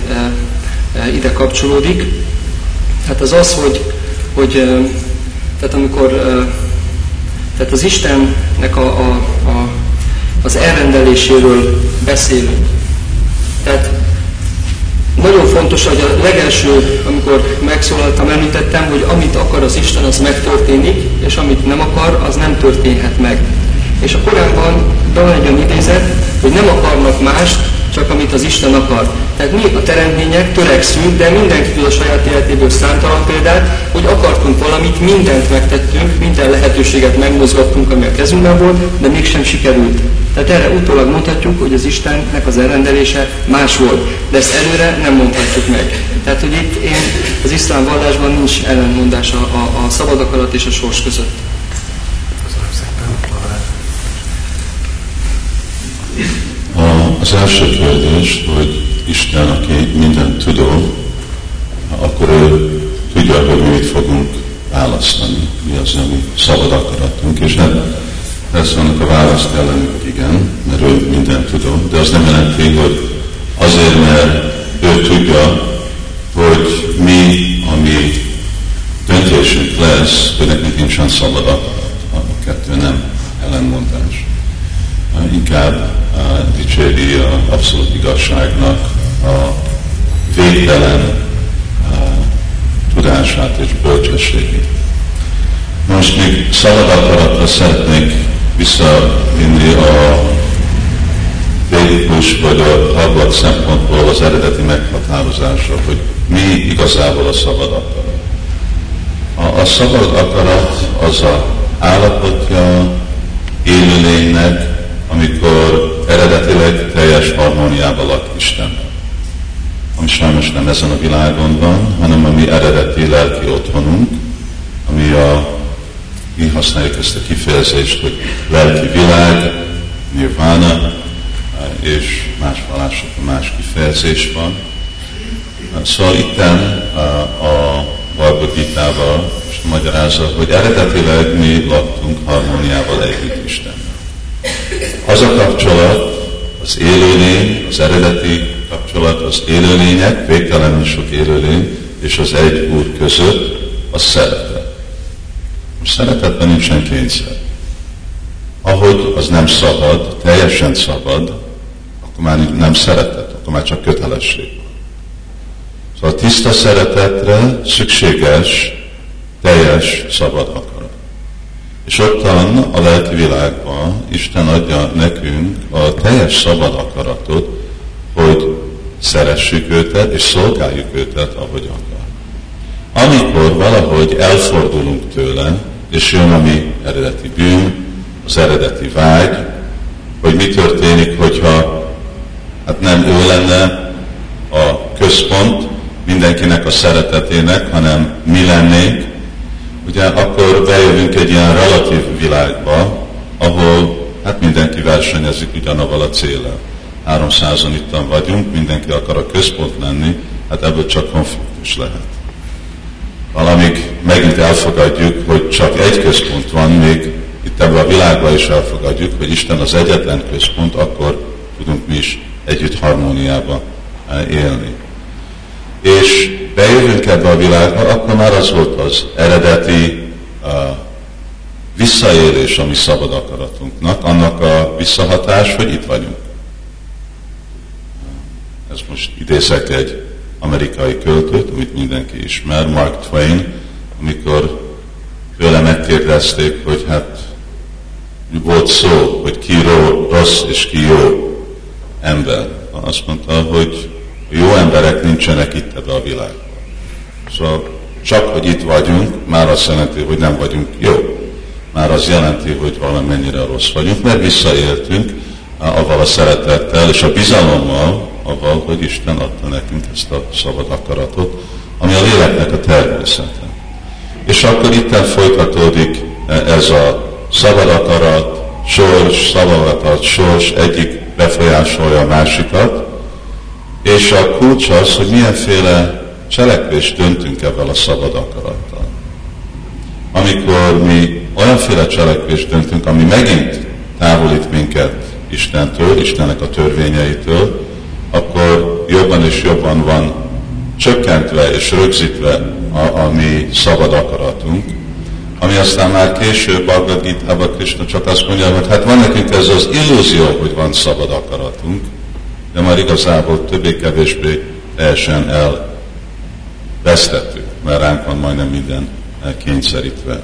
ide kapcsolódik, hát az az, hogy tehát amikor tehát az Istennek az elrendeléséről beszélünk. Tehát nagyon fontos, hogy a legelső, amikor megszólaltam, említettem, hogy amit akar az Isten, az megtörténik, és amit nem akar, az nem történhet meg. És a Koránban van egy olyan idézet, hogy nem akarnak mást, csak amit az Isten akar. Tehát mi a teremtmények törekszünk, de mindenki tud a saját életéből számtalan példát, hogy akartunk valamit, mindent megtettünk, minden lehetőséget megmozgattunk, ami a kezünkben volt, de mégsem sikerült. Tehát erre utólag mondhatjuk, hogy az Istennek az elrendelése más volt, de ezt előre nem mondhatjuk meg. Tehát, hogy itt az iszlám vallásban nincs ellenmondás a szabad akarat és a sors között. Az első kérdés, hogy Isten, aki mindent tudó, akkor ő tudja, hogy mit fogunk választani, mi az, ami szabad akaratunk, és persze annak a választ ellenük, hogy igen, mert ő mindent tudó, de az nem jelenti, hogy azért, mert ő tudja, hogy ami döntésünk lesz, hogy nekünk nincsen szabad akarat. A kettő nem ellenmondás. Inkább dicséri az abszolút igazságnak a végtelen tudását és bölcsességét. Most még szabad akaratra szeretnék visszavinni a védikus vagy a Bhagavad szempontból az eredeti meghatározásra, hogy mi igazából a szabad akarat. A szabad akarat az az állapotja élőlénynek, amikor eredetileg teljes harmóniában lak Isten. ami sajnos nem ezen a világon van, hanem a mi eredeti lelki otthonunk, ami mi használjuk ezt a kifejezést, hogy lelki világ, nirvana, és más vallásokban más kifejezés van. Szóval itten a Bhagavad Gitával most magyarázza, hogy eredetileg mi laktunk harmóniával együtt Istennel. Az a kapcsolat, az élőlény, az eredeti kapcsolat, az élőlények, végtelenül sok élőlény, és az egy Úr között, az szeretet. Most szeretetben nincsen kényszer. Ahogy az nem szabad, teljesen szabad, akkor már nem szeretet, akkor már csak kötelesség. Szóval a tiszta szeretetre szükséges, teljes, szabad akarat. És ottan a lelki világban Isten adja nekünk a teljes szabad akaratot, hogy szeressük őtet, és szolgáljuk őtet, ahogy akar. Amikor valahogy elfordulunk tőle, és jön a mi eredeti bűn, az eredeti vágy, hogy mi történik, hogyha hát nem ő lenne a központ mindenkinek a szeretetének, hanem mi lennénk, ugye akkor bejövünk egy ilyen relatív világba, ahol hát mindenki versenyezik ugyanavval a céllal. 300-an ittan vagyunk, mindenki akar a központ lenni, hát ebből csak konfliktus lehet. Valamíg megint elfogadjuk, hogy csak egy központ van, még itt ebben a világban is elfogadjuk, hogy Isten az egyetlen központ, akkor tudunk mi is együtt harmóniába élni. És bejövünk ebbe a világba, akkor már az volt az eredeti visszaélés a mi szabad akaratunknak, annak a visszahatás, hogy itt vagyunk. Ez most idézek egy amerikai költőt, amit mindenki ismer, Mark Twain, amikor tőle megkérdezték, hogy hát volt szó, hogy ki rossz és ki jó ember. Azt mondta, hogy a jó emberek nincsenek itt ebbe a világban. Szóval csak, hogy itt vagyunk, már azt jelenti, hogy nem vagyunk jó. Már az jelenti, hogy valamennyire rossz vagyunk, mert visszaéltünk avval a szeretettel és a bizalommal, avval, hogy Isten adta nekünk ezt a szabad akaratot, ami a léleknek a természete. És akkor itten folytatódik ez a szabad akarat, szabad akarat, sors, egyik befolyásolja a másikat, és a kulcs az, hogy milyenféle cselekvést döntünk ebben a szabad akarattal. Amikor mi olyanféle cselekvést döntünk, ami megint távolít minket Istentől, Istennek a törvényeitől, akkor jobban és jobban van csökkentve és rögzítve a mi szabad akaratunk, ami aztán már később Bhagavad Gitában Krishna csak azt mondja, hogy hát van nekünk ez az illúzió, hogy van szabad akaratunk, de már igazából többé-kevésbé teljesen elvesztettük, mert ránk van majdnem minden kényszerítve.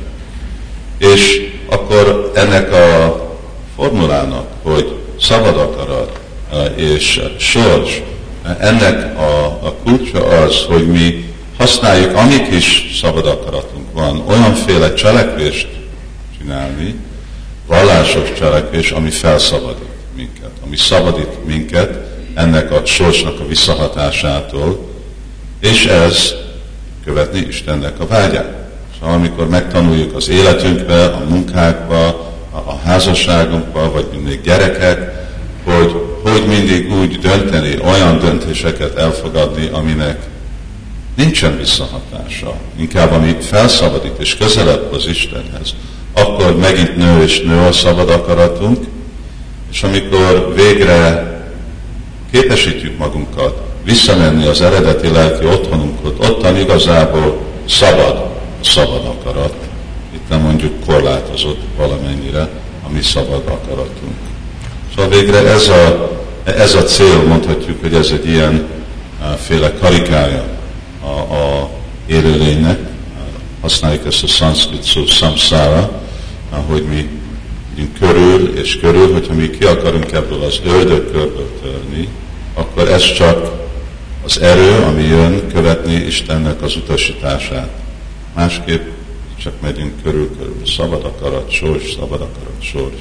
És akkor ennek a formulának, hogy szabad akarat és sors, ennek a kulcsa az, hogy mi használjuk, amik is szabad akaratunk van, olyanféle cselekvést csinálni, vallásos cselekvés, ami felszabadít minket, ami szabadít minket ennek a sorsnak a visszahatásától, és ez követni Istennek a vágyát. Szóval amikor megtanuljuk az életünkbe, a munkákba, a házasságunkba, vagy mindig gyerekek, hogy mindig úgy dönteni, olyan döntéseket elfogadni, aminek nincsen visszahatása, inkább ami felszabadít és közelebb hoz Istenhez, akkor megint nő és nő a szabad akaratunk, és amikor végre képesítjük magunkat visszamenni az eredeti lelki otthonunkhoz, ottan igazából szabad akarat, itt nem mondjuk korlátozott valamennyire a mi szabad akaratunk. Szóval végre ez a cél, mondhatjuk, hogy ez egy ilyen féle karikája a élőlénynek. Használjuk ezt a szanszkrit szó samsára, hogy mi körül és körül, hogyha mi ki akarunk ebből az ördögkörből törni, akkor ez csak az erő, ami jön követni Istennek az utasítását. Másképp csak megyünk körül. Szabad akarat, sors, szabad akarat, sors.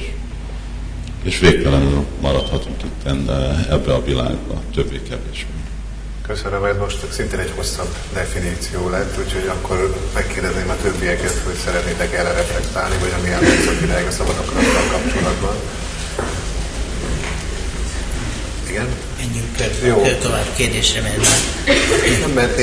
És végtelenül maradhatunk itt ebbe a világba, többé-kevésbé. Köszönöm, ez most szintén egy hosszabb definíció lett, úgyhogy akkor megkérdezném a többieket, hogy szeretnétek erre reflektálni, vagy ami elhangzott ideig a szabad akarattal kapcsolatban. Igen? Menjünk tovább kérdésre, mert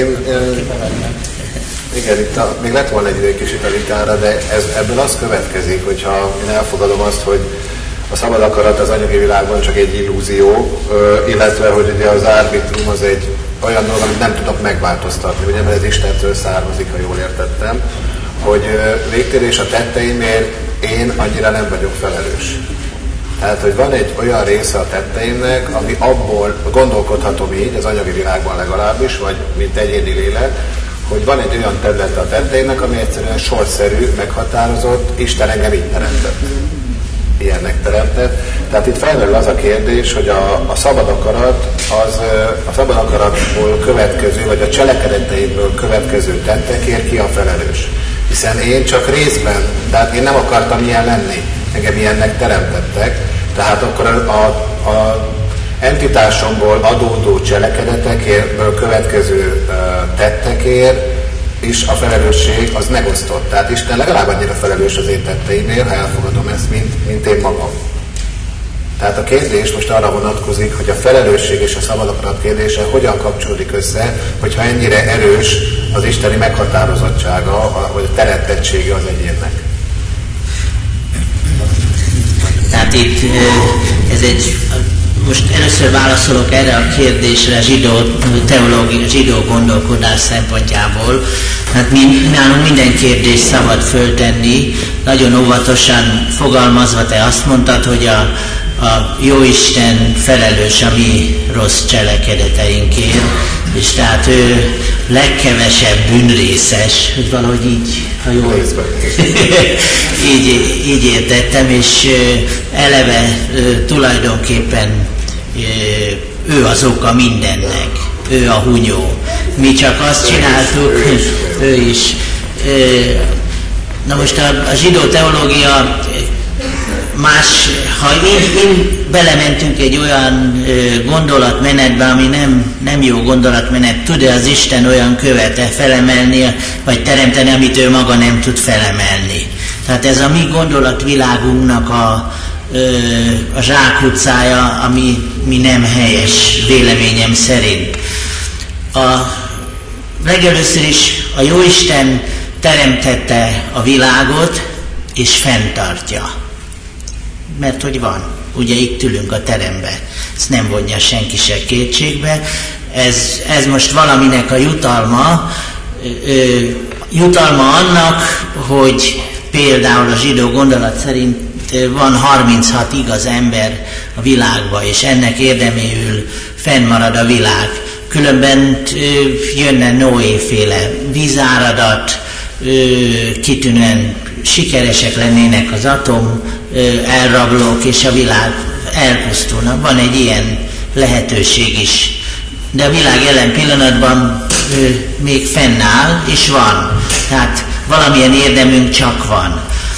igen, itt még lett volna egy kicsit a vitára, de ebből az következik, hogyha én elfogadom azt, hogy a szabad akarat az anyagi világban csak egy illúzió, illetve hogy ugye az árbitrum az egy olyan dolog, amit nem tudok megváltoztatni, ugye, mert ez Istentől származik, ha jól értettem, hogy végtérés a tetteimért én annyira nem vagyok felelős. Tehát, hogy van egy olyan része a tetteimnek, ami abból gondolkodhatom így, az anyagi világban legalábbis, vagy mint egyéni lélek, hogy van egy olyan terület a tetteimnek, ami egyszerűen sorszerű, meghatározott, Isten engem így teremtett. Ilyennek teremtett. Tehát itt felmerül az a kérdés, hogy a szabad akarat, az a szabad akaratból következő, vagy a cselekedeteimből következő tettekért ki a felelős. Hiszen én csak részben, tehát én nem akartam ilyen lenni, engem ilyennek teremtettek, tehát akkor a entitásomból adódó cselekedetekből következő tettekért és a felelősség az megosztott. Tehát Isten legalább annyira felelős az én tetteimért, ha elfogadom ezt, mint én magam. Tehát a kérdés most arra vonatkozik, hogy a felelősség és a szabad akarat kérdése hogyan kapcsolódik össze, hogyha ennyire erős az isteni meghatározottsága, vagy a teremtettsége az egyénnek. Tehát itt most először válaszolok erre a kérdésre a zsidó teológia, zsidó gondolkodás szempontjából. Hát nálunk minden kérdést szabad föltenni, nagyon óvatosan fogalmazva te azt mondtad, hogy a Jóisten felelős a mi rossz cselekedeteinkért, és tehát ő legkevesebb bűnrészes, hogy valahogy így, ha jól így értettem, és eleve tulajdonképpen ő az oka mindennek, ő a hunyó. Mi csak azt csináltuk, ő is. Na most a zsidó teológia más, ha én belementünk egy olyan gondolatmenetbe, ami nem jó gondolatmenet, tud-e az Isten olyan követe felemelni, vagy teremteni, amit ő maga nem tud felemelni. Tehát ez a mi gondolatvilágunknak a zsákutcája, ami nem helyes véleményem szerint. Legelőször is a Jóisten teremtette a világot, és fenntartja. Mert hogy van. Ugye itt ülünk a teremben. Ezt nem vonja senki se kétségbe. Ez most valaminek a jutalma annak, hogy például a zsidó gondolat szerint van 36 igaz ember a világban, és ennek érdeméül fennmarad a világ. Különben jönne Noé-féle vízáradat, kitűnően sikeresek lennének az atom elrablók, és a világ elpusztulna. Van egy ilyen lehetőség is. De a világ jelen pillanatban még fennáll, és van. Tehát valamilyen érdemünk csak van.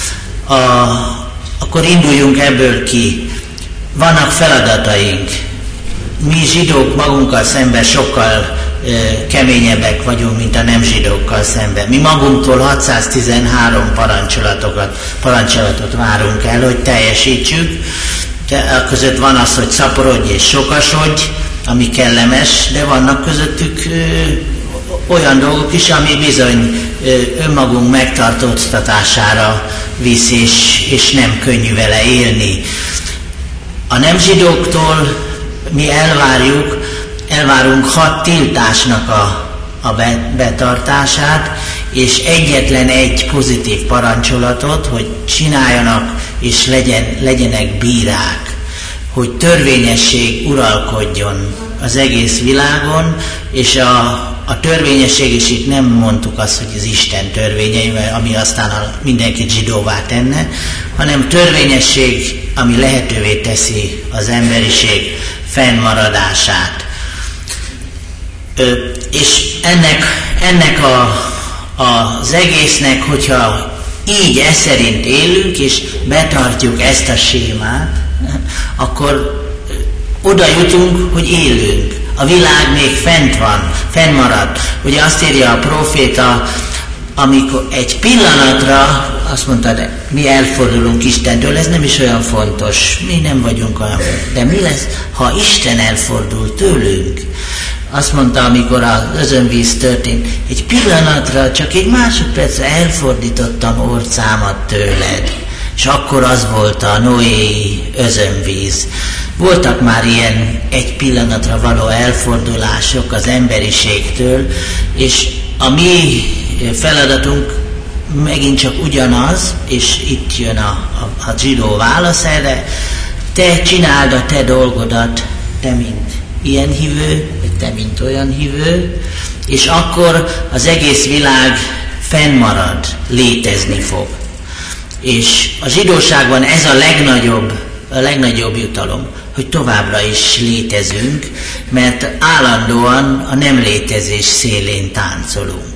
Akkor induljunk ebből ki. Vannak feladataink. Mi zsidók magunkkal szemben sokkal keményebbek vagyunk, mint a nem zsidókkal szemben. Mi magunktól 613 parancsolatot várunk el, hogy teljesítsük. De között van az, hogy szaporodj és sokasodj, ami kellemes, de vannak közöttük olyan dolgok is, ami bizony önmagunk megtartóztatására visz, és nem könnyű vele élni. A nem zsidóktól mi elvárunk 6 tiltásnak a betartását, és egyetlen egy pozitív parancsolatot, hogy csináljanak és legyenek bírák, hogy törvényesség uralkodjon az egész világon, és a törvényesség, és itt nem mondtuk azt, hogy az Isten törvényei, ami aztán mindenkit zsidóvá tenne, hanem törvényesség, ami lehetővé teszi az emberiség fennmaradását. És ennek az egésznek, hogyha így szerint élünk, és betartjuk ezt a sémát, akkor oda jutunk, hogy élünk. A világ még fennmaradt. Ugye azt írja a próféta, amikor egy pillanatra azt mondta, mi elfordulunk Istentől, ez nem is olyan fontos, mi nem vagyunk olyan fontos. De mi lesz, ha Isten elfordul tőlünk? Azt mondta, amikor az özönvíz történt, egy pillanatra, csak egy másodpercre elfordítottam orcámat tőled. És akkor az volt a noéi özönvíz. Voltak már ilyen egy pillanatra való elfordulások az emberiségtől, és a mi feladatunk megint csak ugyanaz, és itt jön a zsidó válasz erre, te csináld a te dolgodat, te mint ilyen hívő, te mint olyan hívő, és akkor az egész világ fennmarad, létezni fog. És a zsidóságban ez a legnagyobb jutalom, hogy továbbra is létezünk, mert állandóan a nem létezés szélén táncolunk.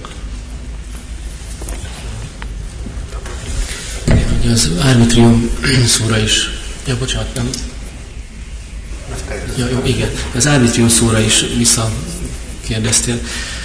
Az Arbitrium szóra is, nem. Jó, igen. Az Arbitrium szóra is visszakérdeztél.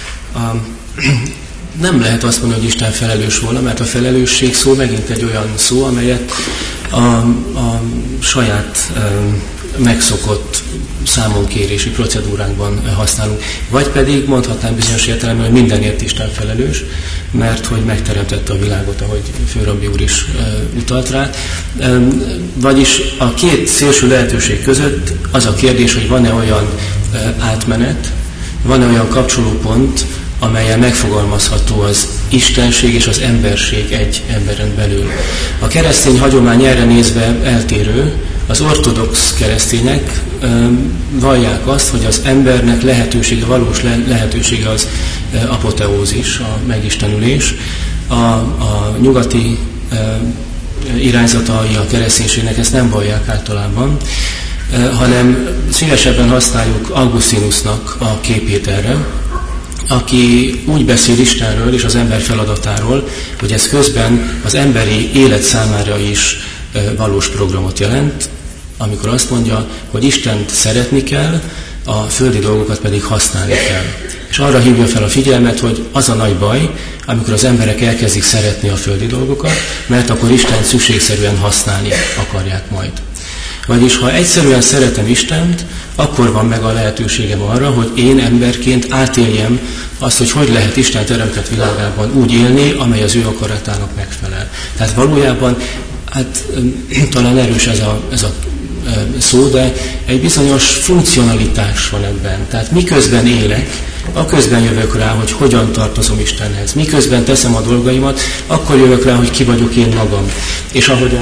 Nem lehet azt mondani, hogy Isten felelős volna, mert a felelősség szó megint egy olyan szó, amelyet a saját megszokott számonkérési procedúránkban használunk. Vagy pedig mondhatnám bizonyos értelemben, hogy mindenért Isten felelős, mert hogy megteremtette a világot, ahogy Főrabbi úr is utalt rá. Vagyis a két szélső lehetőség között az a kérdés, hogy van-e olyan átmenet, van-e olyan kapcsolópont, amelyen megfogalmazható az istenség és az emberség egy emberen belül. A keresztény hagyomány erre nézve eltérő. Az ortodox keresztények vallják azt, hogy az embernek lehetősége, valós lehetősége az apoteózis, a megistenülés. A nyugati irányzatai a kereszténységnek ezt nem vallják általában, hanem szívesebben használjuk Augustinusnak a képét erre, aki úgy beszél Istenről és az ember feladatáról, hogy ez közben az emberi élet számára is valós programot jelent, amikor azt mondja, hogy Istent szeretni kell, a földi dolgokat pedig használni kell. És arra hívja fel a figyelmet, hogy az a nagy baj, amikor az emberek elkezdik szeretni a földi dolgokat, mert akkor Istent szükségszerűen használni akarják majd. Vagyis, ha egyszerűen szeretem Istent, akkor van meg a lehetőségem arra, hogy én emberként átéljem azt, hogy lehet Isten teremtett világában úgy élni, amely az ő akaratának megfelel. Tehát valójában, talán erős ez a szó, de egy bizonyos funkcionalitás van ebben. Tehát miközben élek, aközben jövök rá, hogy hogyan tartozom Istenhez. Miközben teszem a dolgaimat, akkor jövök rá, hogy ki vagyok én magam. És ahogy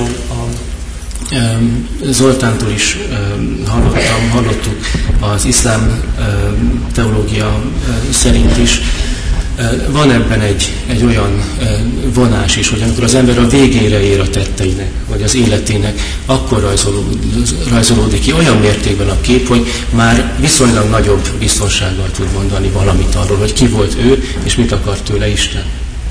Zoltántól is hallottuk az iszlám teológia szerint is, van ebben egy olyan vonás is, hogy amikor az ember a végére ér a tetteinek, vagy az életének, akkor rajzolódik ki olyan mértékben a kép, hogy már viszonylag nagyobb biztonsággal tud mondani valamit arról, hogy ki volt ő, és mit akart tőle Isten.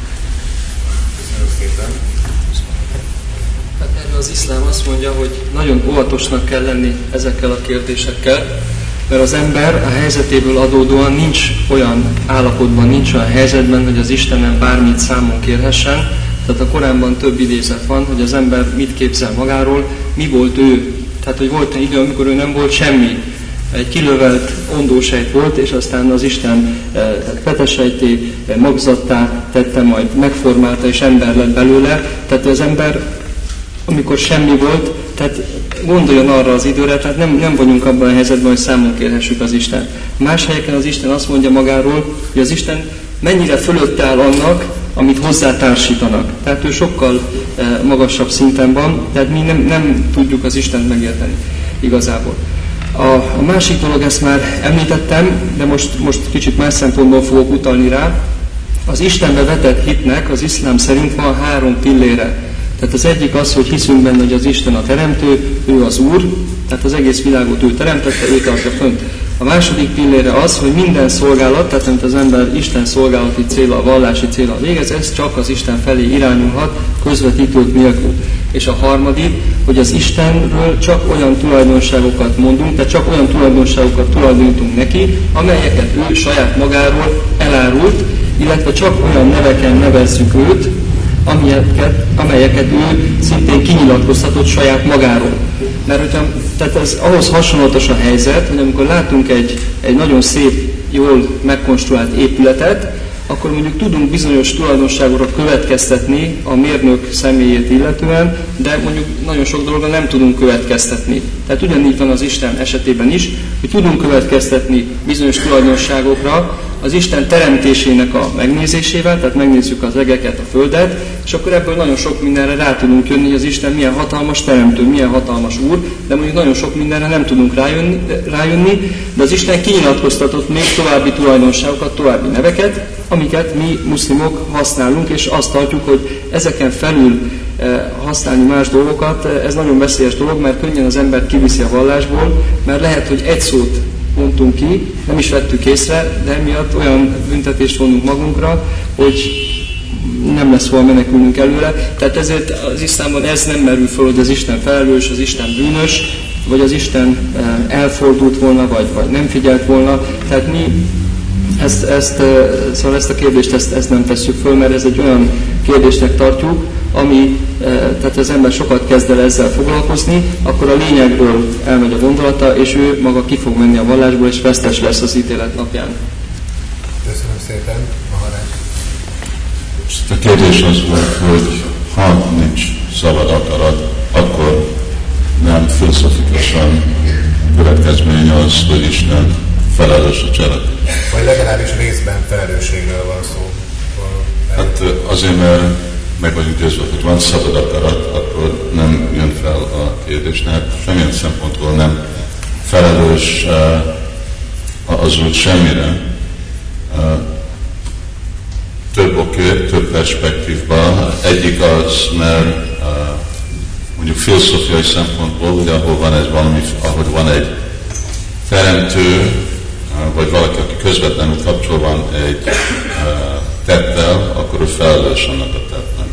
Az iszlám azt mondja, hogy nagyon óvatosnak kell lenni ezekkel a kérdésekkel, mert az ember a helyzetéből adódóan nincs olyan állapotban, nincs olyan helyzetben, hogy az Istenen bármit számon kérhessen. Tehát a Koránban több idézet van, hogy az ember mit képzel magáról, mi volt ő. Tehát, hogy volt egy idő, amikor ő nem volt semmi. Egy kilövelt ondósejt volt, és aztán az Isten petesejté, magzattá tette, majd megformálta, és ember lett belőle. Tehát az ember, amikor semmi volt, tehát gondoljon arra az időre, tehát nem vagyunk abban a helyzetben, hogy számon kérhessük az Isten. Más helyeken az Isten azt mondja magáról, hogy az Isten mennyire fölött áll annak, amit hozzá társítanak. Tehát ő sokkal magasabb szinten van, tehát mi nem tudjuk az Istent megérteni igazából. A másik dolog, ezt már említettem, de most kicsit más szempontból fogok utalni rá. Az Istenbe vetett hitnek az iszlám szerint van 3 pillére. Tehát az egyik az, hogy hiszünk benne, hogy az Isten a teremtő, ő az Úr, tehát az egész világot ő teremtette, ő tartja fönt A második pillére az, hogy minden szolgálat, tehát amit az ember Isten szolgálati célra, vallási célra végez, ez csak az Isten felé irányulhat, közvetítők nélkül. És a harmadik, hogy az Istenről csak olyan tulajdonságokat mondunk, tehát csak olyan tulajdonságokat tulajdonítunk neki, amelyeket ő saját magáról elárult, illetve csak olyan neveken nevezzük őt, amelyeket ő szintén kinyilatkoztatott saját magáról. Mert tehát ez ahhoz hasonlatos a helyzet, hogy amikor látunk egy nagyon szép, jól megkonstruált épületet, akkor mondjuk tudunk bizonyos tulajdonságokra következtetni a mérnök személyét illetően, de mondjuk nagyon sok dologra nem tudunk következtetni. Tehát ugyanígy van az Isten esetében is, hogy tudunk következtetni bizonyos tulajdonságokra az Isten teremtésének a megnézésével, tehát megnézzük az egeket, a földet, és akkor ebből nagyon sok mindenre rá tudunk jönni, hogy az Isten milyen hatalmas teremtő, milyen hatalmas úr, de mondjuk nagyon sok mindenre nem tudunk rájönni, de az Isten kinyilatkoztatott még további tulajdonságokat, további neveket, amiket mi muszlimok használunk, és azt tartjuk, hogy ezeken felül használni más dolgokat, ez nagyon veszélyes dolog, mert könnyen az ember kiviszi a vallásból, mert lehet, hogy egy szót mondtunk ki, nem is vettük észre, de emiatt olyan büntetést vonunk magunkra, hogy nem lesz hol menekülnünk előre. Tehát ezért az iszlámban ez nem merül fel, hogy az Isten felelős, az Isten bűnös, vagy az Isten elfordult volna, vagy nem figyelt volna. Tehát mi szóval ezt a kérdést ezt nem tesszük föl, mert ez egy olyan kérdésnek tartjuk, ami, tehát az ember sokat kezd el ezzel foglalkozni, akkor a lényegről elmegy a gondolata, és ő maga ki fog menni a vallásból, és vesztes lesz az ítélet napján. Köszönöm szépen, Maharaj. A kérdés az volt, hogy ha nincs szabad akarat, akkor nem filozofikusan következmény az, hogy Isten felelős a cselekvés. Vagy legalábbis részben felelősségről van szó. Hát azért, mert meg vagyunk győzve, hogy van szabad akarat, akkor nem jön fel a kérdés. Tehát semmilyen szempontból nem felelős az úgy semmire. Több oké, több perspektívban. Egyik az, mert mondjuk filozófiai szempontból, ugye, ahol van ez valami, ahogy van egy teremtő, vagy valaki, aki közvetlenül kapcsol van egy tettel, akkor ő felelős annak a tettnek.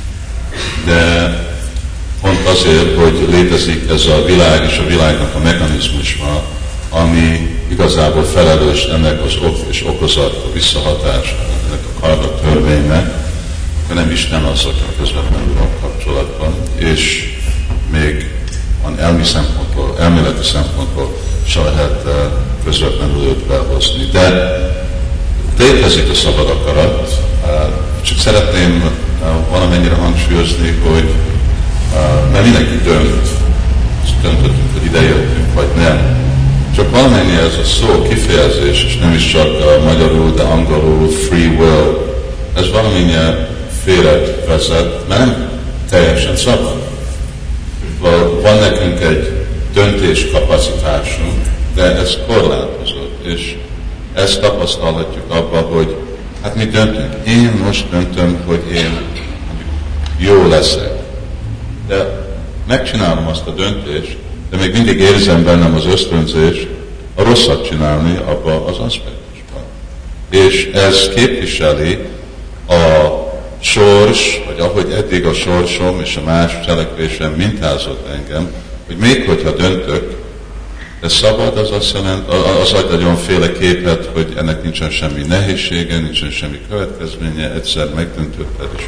De pont azért, hogy létezik ez a világ és a világnak a mechanizmusa, ami igazából felelős ennek az ok és okozat, a visszahatás, ennek a karma törvénynek, akkor nem Isten az, aki közvetlenül van kapcsolatban, és még van elméleti szempontból se lehet közvetlenül őt behozni. De létezik a szabad akarat, csak szeretném valamennyire hangsúlyozni, hogy mert mindenki dönt, döntöttünk, hogy ide jöttünk, vagy nem. Csak valamennyi ez a szó, kifejezés, és nem is csak magyarul, de angolul, free will, ez valamennyi félre vezet, mert nem teljesen szabad. Van nekünk egy döntéskapacitásunk, de ez korlátozott, és ezt tapasztalhatjuk abban, hogy hát mi döntünk. Én most döntöm, hogy én jó leszek. De megcsinálom azt a döntést, de még mindig érzem bennem az ösztönzést a rosszat csinálni abban az aspektusban. És ez képviseli a sors, vagy ahogy eddig a sorsom és a más cselekvésem mintázott engem, hogy még hogyha döntök, de szabad, az azt jelent, az ad egy olyanféle képet, hogy ennek nincsen semmi nehézsége, nincsen semmi következménye, egyszer megdöntötted, és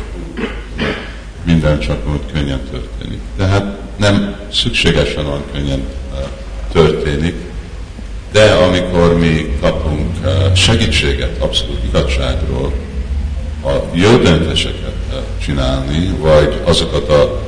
minden csak úgy könnyen történik. De hát nem szükségesen olyan könnyen történik, de amikor mi kapunk segítséget, abszolút igazságról, a jó döntéseket csinálni, vagy azokat a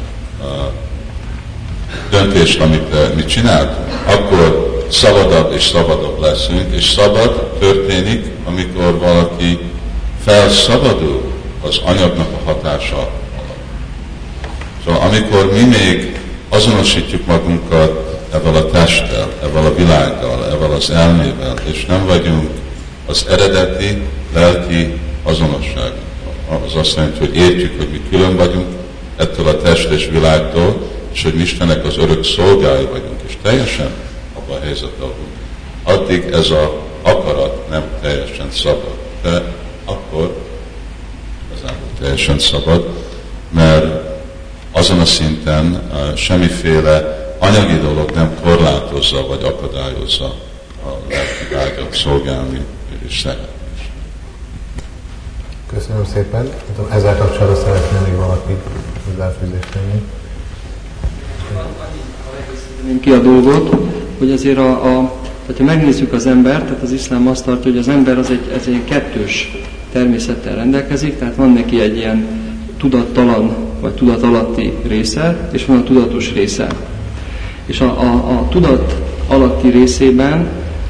döntést, amit mi csináltunk, akkor szabadabb és szabadabb leszünk, és szabad történik, amikor valaki felszabadul az anyagnak a hatása alatt. Szóval amikor mi még azonosítjuk magunkat ezzel a testtel, ezzel a világgal, ezzel az elmével, és nem vagyunk az eredeti lelki azonosságunkkal. Az azt jelenti, hogy értjük, hogy mi külön vagyunk ettől a test és világtól, és hogy mi Istennek az örök szolgái vagyunk, és teljesen abban a helyzetben vagyunk, addig ez az akarat nem teljesen szabad. De akkor igazából teljesen szabad, mert azon a szinten semmiféle anyagi dolog nem korlátozza vagy akadályozza a lelki vágyat szolgálni és szeretni. Köszönöm szépen. Ezzel kapcsolatban szeretném még valaki hozzáfűzést tenni. Ki a dolgot, hogy azért ha megnézzük az embert, tehát az iszlám azt tartja, hogy az ember az egy kettős természettel rendelkezik, tehát van neki egy ilyen tudattalan vagy tudatalatti része, és van a tudatos része. És a tudat alatti részében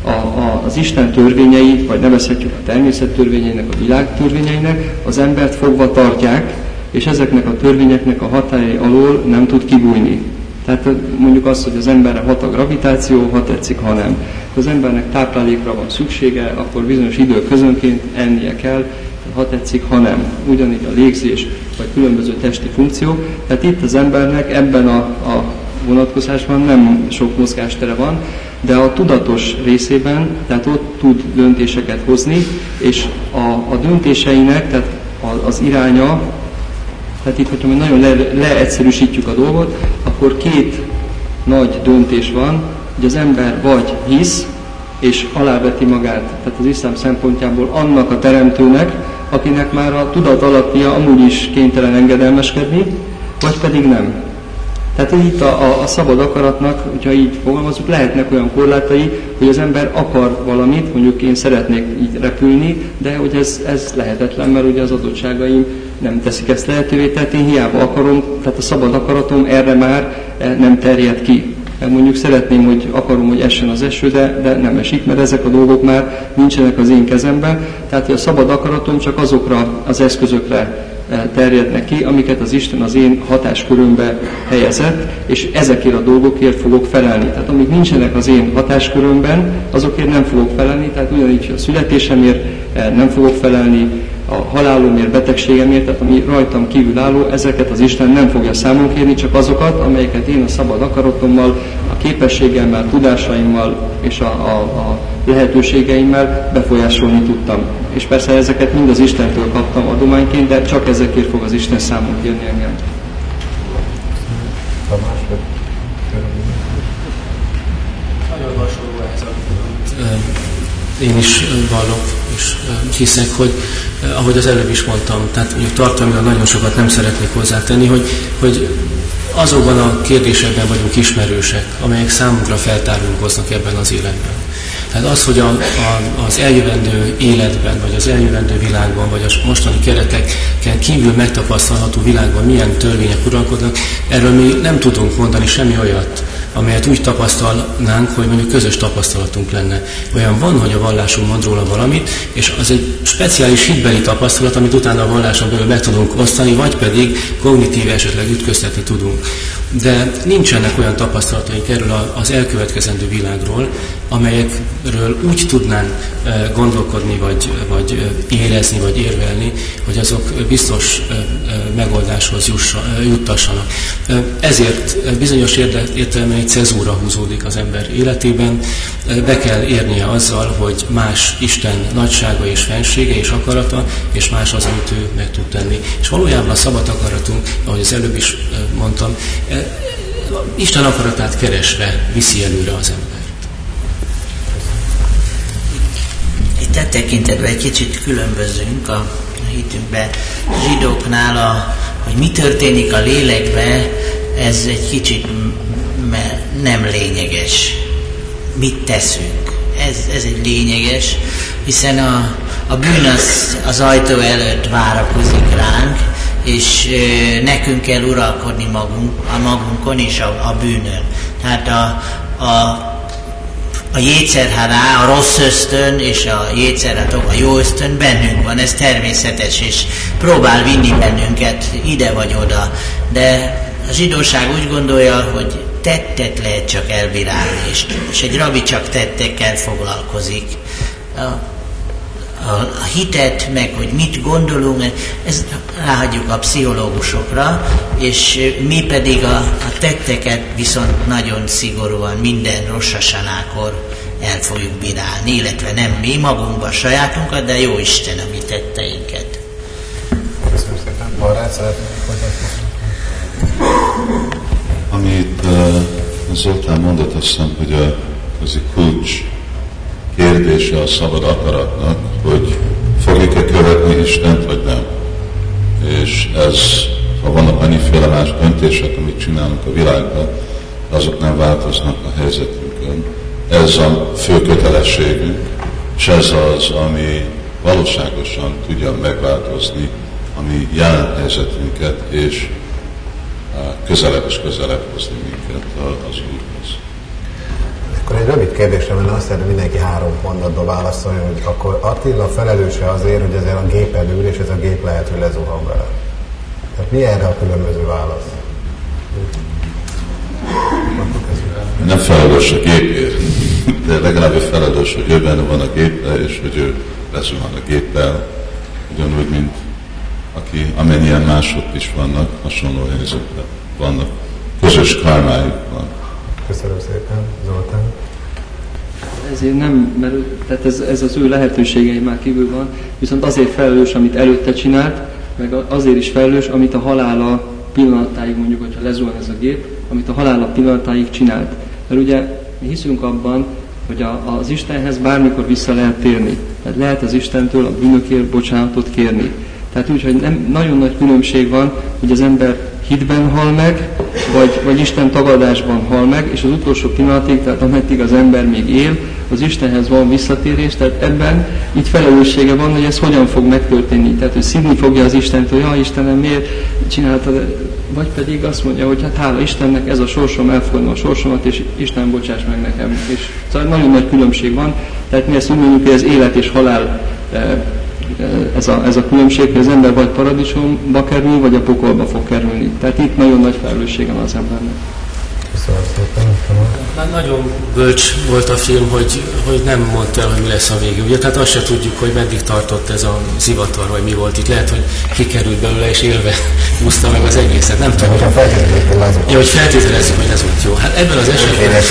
az Isten törvényei, vagy nevezhetjük a természet törvényeinek, a világ törvényeinek, az embert fogva tartják, és ezeknek a törvényeknek a hatályai alól nem tud kibújni. Tehát mondjuk azt, hogy az emberre hat a gravitáció, ha tetszik, ha nem. Ha az embernek táplálékra van szüksége, akkor bizonyos időközönként ennie kell, ha tetszik, ha nem. Ugyanígy a légzés, vagy különböző testi funkciók. Tehát itt az embernek ebben a vonatkozásban nem sok mozgástere van, de a tudatos részében, tehát ott tud döntéseket hozni, és a döntéseinek, tehát az iránya, tehát itt, hogyha nagyon leegyszerűsítjük a dolgot, akkor két nagy döntés van, hogy az ember vagy hisz, és aláveti magát, tehát az iszlám szempontjából annak a teremtőnek, akinek már a tudat alattia amúgy is kénytelen engedelmeskedni, vagy pedig nem. Tehát itt a szabad akaratnak, hogyha így fogalmazunk, lehetnek olyan korlátai, hogy az ember akar valamit, mondjuk én szeretnék így repülni, de hogy ez lehetetlen, mert ugye az adottságaim nem teszik ezt lehetővé, tehát én hiába akarom, tehát a szabad akaratom erre már nem terjed ki. Mondjuk szeretném, hogy akarom, hogy essen az eső, de nem esik, mert ezek a dolgok már nincsenek az én kezemben. Tehát a szabad akaratom csak azokra az eszközökre terjednek ki, amiket az Isten az én hatáskörömbe helyezett, és ezekért a dolgokért fogok felelni. Tehát amíg nincsenek az én hatáskörömben, azokért nem fogok felelni, tehát ugyanígy a születésemért nem fogok felelni, a halálomért, betegségemért, tehát ami rajtam kívül álló, ezeket az Isten nem fogja számon kérni, csak azokat, amelyeket én a szabad akaratommal, a képességemmel, tudásaimmal és a lehetőségeimmel befolyásolni tudtam. És persze ezeket mind az Istentől kaptam adományként, de csak ezekért fog az Isten számon kérni engem. Nagyon hasonló ez én is vallok, és hiszek, hogy ahogy az előbb is mondtam, tehát mondjuk tartalmilag nagyon sokat nem szeretnék hozzátenni, hogy azokban a kérdésekben vagyunk ismerősek, amelyek számunkra feltárulkoznak ebben az életben. Tehát az, hogy az eljövendő életben, vagy az eljövendő világban, vagy a mostani kereteken kívül megtapasztalható világban milyen törvények uralkodnak, erről mi nem tudunk mondani semmi olyat, amelyet úgy tapasztalnánk, hogy mondjuk közös tapasztalatunk lenne. Olyan van, hogy a vallásunk mond róla valamit, és az egy speciális hitbeli tapasztalat, amit utána a valláson belül meg tudunk osztani, vagy pedig kognitív esetleg ütköztetni tudunk. De nincsenek olyan tapasztalataink erről az elkövetkezendő világról, amelyekről úgy tudnánk gondolkodni, vagy érezni, vagy érvelni, hogy azok biztos megoldáshoz juttassanak. Ezért bizonyos értelemben egy cezúra húzódik az ember életében. Be kell érnie azzal, hogy más Isten nagysága és fensége és akarata, és más az, amit ő meg tud tenni. És valójában a szabad akaratunk, ahogy az előbb is mondtam, Isten akaratát keresve viszi előre az embert. Itt e tekintetben egy kicsit különbözünk a hitünkben. Zsidóknál, hogy mi történik a lélekben, ez egy kicsit nem lényeges. Mit teszünk? Ez egy lényeges, hiszen a bűn az ajtó előtt várakozik ránk, és nekünk kell uralkodni magunkon és a bűnön. Tehát a jétszerhará, a rossz ösztön és a jétszerhatok, a jó ösztön bennünk van, ez természetes, és próbál vinni bennünket ide vagy oda. De a zsidóság úgy gondolja, hogy tettet lehet csak elbírálni, és egy rabbi csak tettekkel foglalkozik. A hitet, meg hogy mit gondolunk, ezt ráhagyjuk a pszichológusokra, és mi pedig a tetteket viszont nagyon szigorúan minden Rosh Hasanákor el fogjuk bírálni, illetve nem mi magunkban sajátunkat, de jó Isten a mi tetteinket. Köszönöm szépen. Barát, szeretnék hozzászólni? Amit Zoltán mondott, azt hiszem, hogy az egy kulcs kérdése a szabad akaratnak, hogy fogjuk-e követni Istent, vagy nem. És ez, ha vannak annyiféle más döntések, amit csinálunk a világban, azok nem változnak a helyzetünkön. Ez a fő kötelességünk, és ez az, ami valóságosan tudja megváltozni a mi jelen helyzetünket, és közelebb és közelebb hozni minket az Úrhoz. Akkor egy rövid kérdésre lenne, azt szeretném mindenki 3 mondatba válaszolni, hogy akkor Attila felelőse azért, hogy ezzel a géped ül, és ez a gép lehet, hogy lezuhan vele. Tehát mi erre a különböző válasz? Nem felelős a gépért, de legalább felelős, hogy ő benne van a géppel, és hogy ő lezuhan a géppel, ugyanúgy, mint aki amennyien mások is vannak, hasonló helyzetben vannak. Közös karmájuk van. Köszönöm szépen, Zoltán. Ezért nem, mert tehát ez az ő lehetőségei már kívül van, viszont azért felelős, amit előtte csinált, meg azért is felelős, amit a halála pillanatáig, mondjuk, hogyha lezuhan ez a gép, amit a halála pillanatáig csinált. Mert ugye mi hiszünk abban, hogy az Istenhez bármikor vissza lehet térni. Tehát lehet az Istentől a bűnökért bocsánatot kérni. Tehát úgy, hogy nem, nagyon nagy különbség van, hogy az ember hitben hal meg, vagy Isten tagadásban hal meg, és az utolsó pillanatig, tehát ameddig az ember még él, az Istenhez van visszatérés, tehát ebben itt felelőssége van, hogy ez hogyan fog megtörténni. Tehát, hogy szidni fogja az Istent, hogy ja, Istenem, miért csináltad, vagy pedig azt mondja, hogy hát hála Istennek, ez a sorsom, elfogadom a sorsomat, és Isten bocsáss meg nekem. És szóval nagyon nagy különbség van, tehát mi ezt úgy mondjuk, hogy az élet és halál ez a különbség, hogy az ember vagy paradicsomba kerül, vagy a pokolba fog kerülni. Tehát itt nagyon nagy felelőssége van az embernek. Köszönöm szépen. Nagyon bölcs volt a film, hogy nem mondta el, hogy mi lesz a vége. Ugye, tehát azt se tudjuk, hogy meddig tartott ez a zivatar, vagy mi volt itt. Lehet, hogy kikerült belőle, és élve úszta meg az egészet. Nem tudom. Ja, hogy feltételezzük, hogy ez úgy jó. Hát ebben az esetben...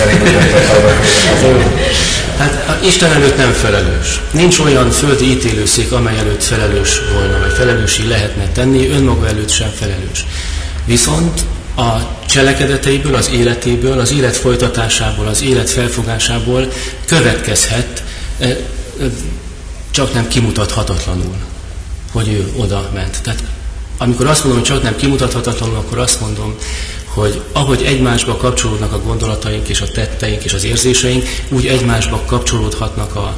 Hát Isten előtt nem felelős. Nincs olyan földi ítélőszék, amely előtt felelős volna, vagy felelőssé lehetne tenni, önmaga előtt sem felelős. Viszont a cselekedeteiből, az életéből, az élet folytatásából, az élet felfogásából következhet, csak nem kimutathatatlanul, hogy ő oda ment. Tehát amikor azt mondom, hogy csak nem kimutathatatlanul, akkor azt mondom, hogy ahogy egymásba kapcsolódnak a gondolataink és a tetteink és az érzéseink, úgy egymásba kapcsolódhatnak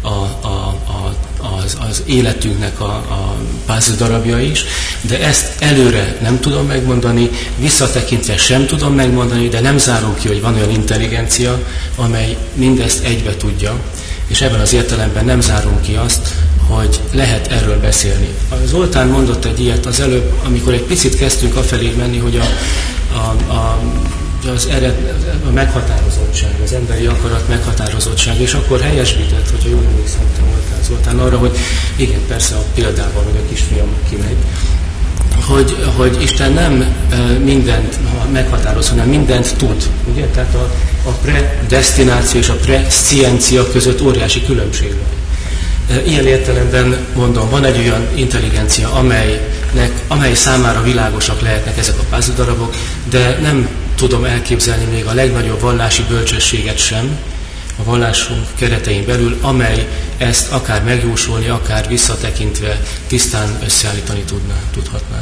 az életünknek a puzzle darabja is, de ezt előre nem tudom megmondani, visszatekintve sem tudom megmondani, de nem zárom ki, hogy van olyan intelligencia, amely mindezt egybe tudja, és ebben az értelemben nem zárom ki azt, hogy lehet erről beszélni. Zoltán mondott egy ilyet az előbb, amikor egy picit kezdtünk afelé menni, hogy a meghatározottság, az emberi akarat meghatározottság, és akkor helyesbített, hogyha jól emlékszem, te voltál Zoltán arra, hogy igen, persze a példában, hogy a kisfiam kimegy, hogy Isten nem mindent meghatároz, hanem mindent tud. Ugye? Tehát a predestináció és a presciencia között óriási különbség van. Ilyen értelemben mondom, van egy olyan intelligencia, amely számára világosak lehetnek ezek a puzzle darabok, de nem tudom elképzelni még a legnagyobb vallási bölcsességet sem a vallásunk keretein belül, amely ezt akár megjósolni, akár visszatekintve tisztán összeállítani tudhatná.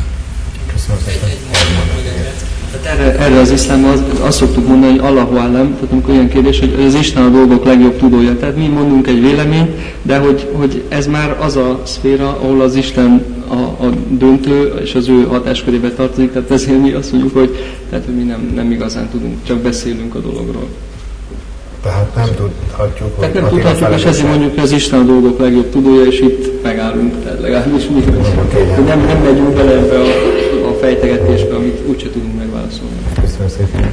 Erre az iszlámban azt szoktuk mondani, hogy Allahu Alem, tehát amikor ilyen kérdés, hogy az Isten a dolgok legjobb tudója. Tehát mi mondunk egy véleményt, de hogy ez már az a szféra, ahol az Isten a döntő, és az ő hatáskörébe tartozik, tehát ezért mi azt mondjuk, hogy mi nem igazán tudunk, csak beszélünk a dologról. Tehát nem tudhatjuk, hogy... Tehát nem tudhatjuk, és ezért mondjuk, hogy az Isten a dolgok legjobb tudója, és itt megállunk, tehát legalábbis mi, hogy nem megyünk bele ebbe a fejtegetésbe, amit úgyse tudunk megválaszolni. Köszönöm szépen.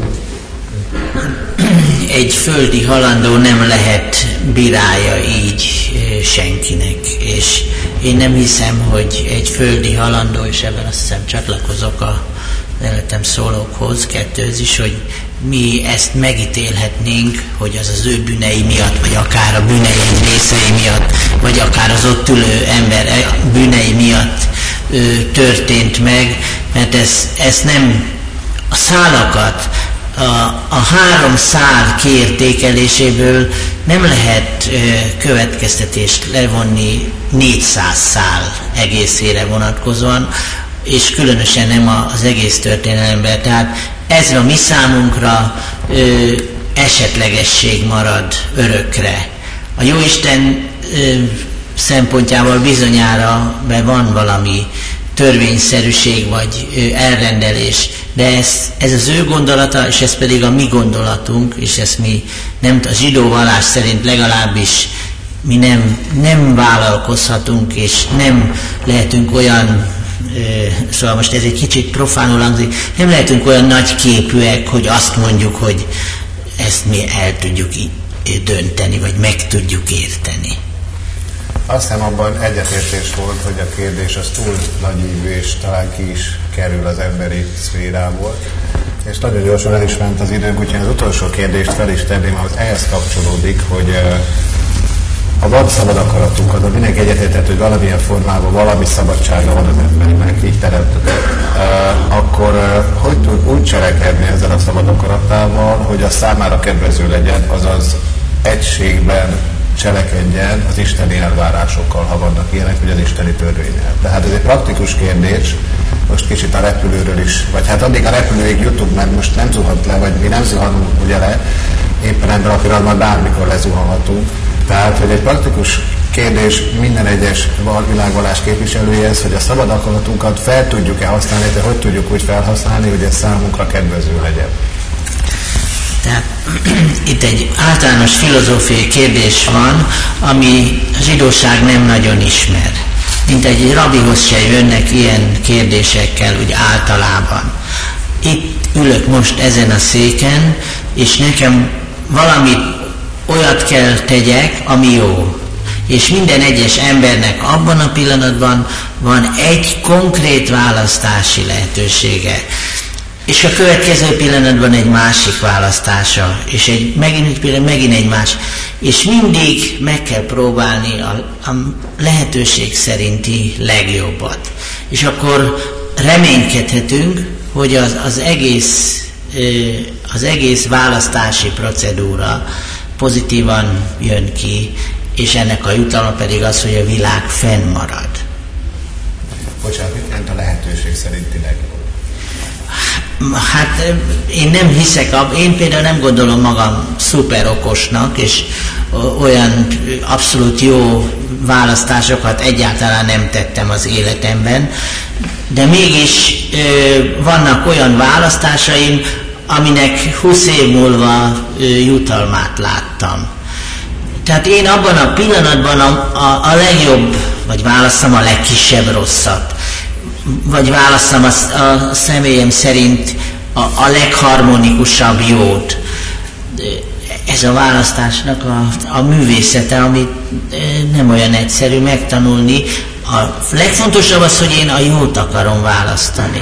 Egy földi halandó nem lehet bírálja így senkinek, és én nem hiszem, hogy egy földi halandó, és ebben azt hiszem csatlakozok a előttem szólókhoz, kettőz is, hogy mi ezt megítélhetnénk, hogy az ő bűnei miatt, vagy akár a bűneink részei miatt, vagy akár az ott ülő ember bűnei miatt történt meg, mert ez nem a szálakat, a 3 szál kiértékeléséből nem lehet következtetést levonni 400 szál egészére vonatkozóan, és különösen nem az egész történelemben. Tehát ez a mi számunkra esetlegesség marad örökre. A Jóisten szempontjából bizonyára van valami törvényszerűség vagy elrendelés, de ez az ő gondolata, és ez pedig a mi gondolatunk, és ezt mi nem, a zsidó vallás szerint legalábbis mi nem vállalkozhatunk, és nem lehetünk olyan, szóval most ez egy kicsit profánul hangzik, nem lehetünk olyan nagyképűek, hogy azt mondjuk, hogy ezt mi el tudjuk dönteni, vagy meg tudjuk érteni. Azt hiszem, abban egyetértés volt, hogy a kérdés az túl nagyívű, és talán ki is kerül az emberi szférából. És nagyon gyorsan el is ment az időnk, úgyhogy az utolsó kérdést fel is tenném, ahhoz ehhez kapcsolódik, hogy ha van szabad akaratunk, azon mindenki egyetértett, hogy valamilyen formában valami szabadsága van az embernek, így teremtett, akkor hogy tud úgy cselekedni ezzel a szabad akaratával, hogy a számára kedvező legyen, azaz egységben cselekedjen az isteni elvárásokkal, ha vannak ilyenek, vagy az isteni törvényel. Tehát ez egy praktikus kérdés, most kicsit a repülőről is, vagy hát addig a repülőig jutunk, mert most nem zuhant le, vagy mi nem zuhanunk ugye le, éppen ebben a pillanatban bármikor lezuhanhatunk. Tehát, hogy egy praktikus kérdés minden egyes világvallás képviselőjehez, hogy a szabad akaratunkat fel tudjuk-e használni, de hogy tudjuk úgy felhasználni, hogy ez számunkra kedvező legyen. Tehát itt egy általános filozófiai kérdés van, ami a zsidóság nem nagyon ismer. Mint egy rabihoz se jönnek ilyen kérdésekkel úgy általában. Itt ülök most ezen a széken, és nekem valami olyat kell tegyek, ami jó. És minden egyes embernek abban a pillanatban van egy konkrét választási lehetősége. És a következő pillanatban egy másik választása, és megint egy más. És mindig meg kell próbálni a lehetőség szerinti legjobbat. És akkor reménykedhetünk, hogy az egész választási procedúra pozitívan jön ki, és ennek a jutalma pedig az, hogy a világ fennmarad. Bocsánat, mit jelent a lehetőség szerinti legjobb? Hát én nem hiszek, én például nem gondolom magam szuper okosnak, és olyan abszolút jó választásokat egyáltalán nem tettem az életemben, de mégis vannak olyan választásaim, aminek 20 év múlva jutalmát láttam. Tehát én abban a pillanatban a legjobb, vagy választom a legkisebb rosszat, vagy választom a személyem szerint a legharmonikusabb jót. Ez a választásnak a művészete, amit nem olyan egyszerű megtanulni. A legfontosabb az, hogy én a jót akarom választani.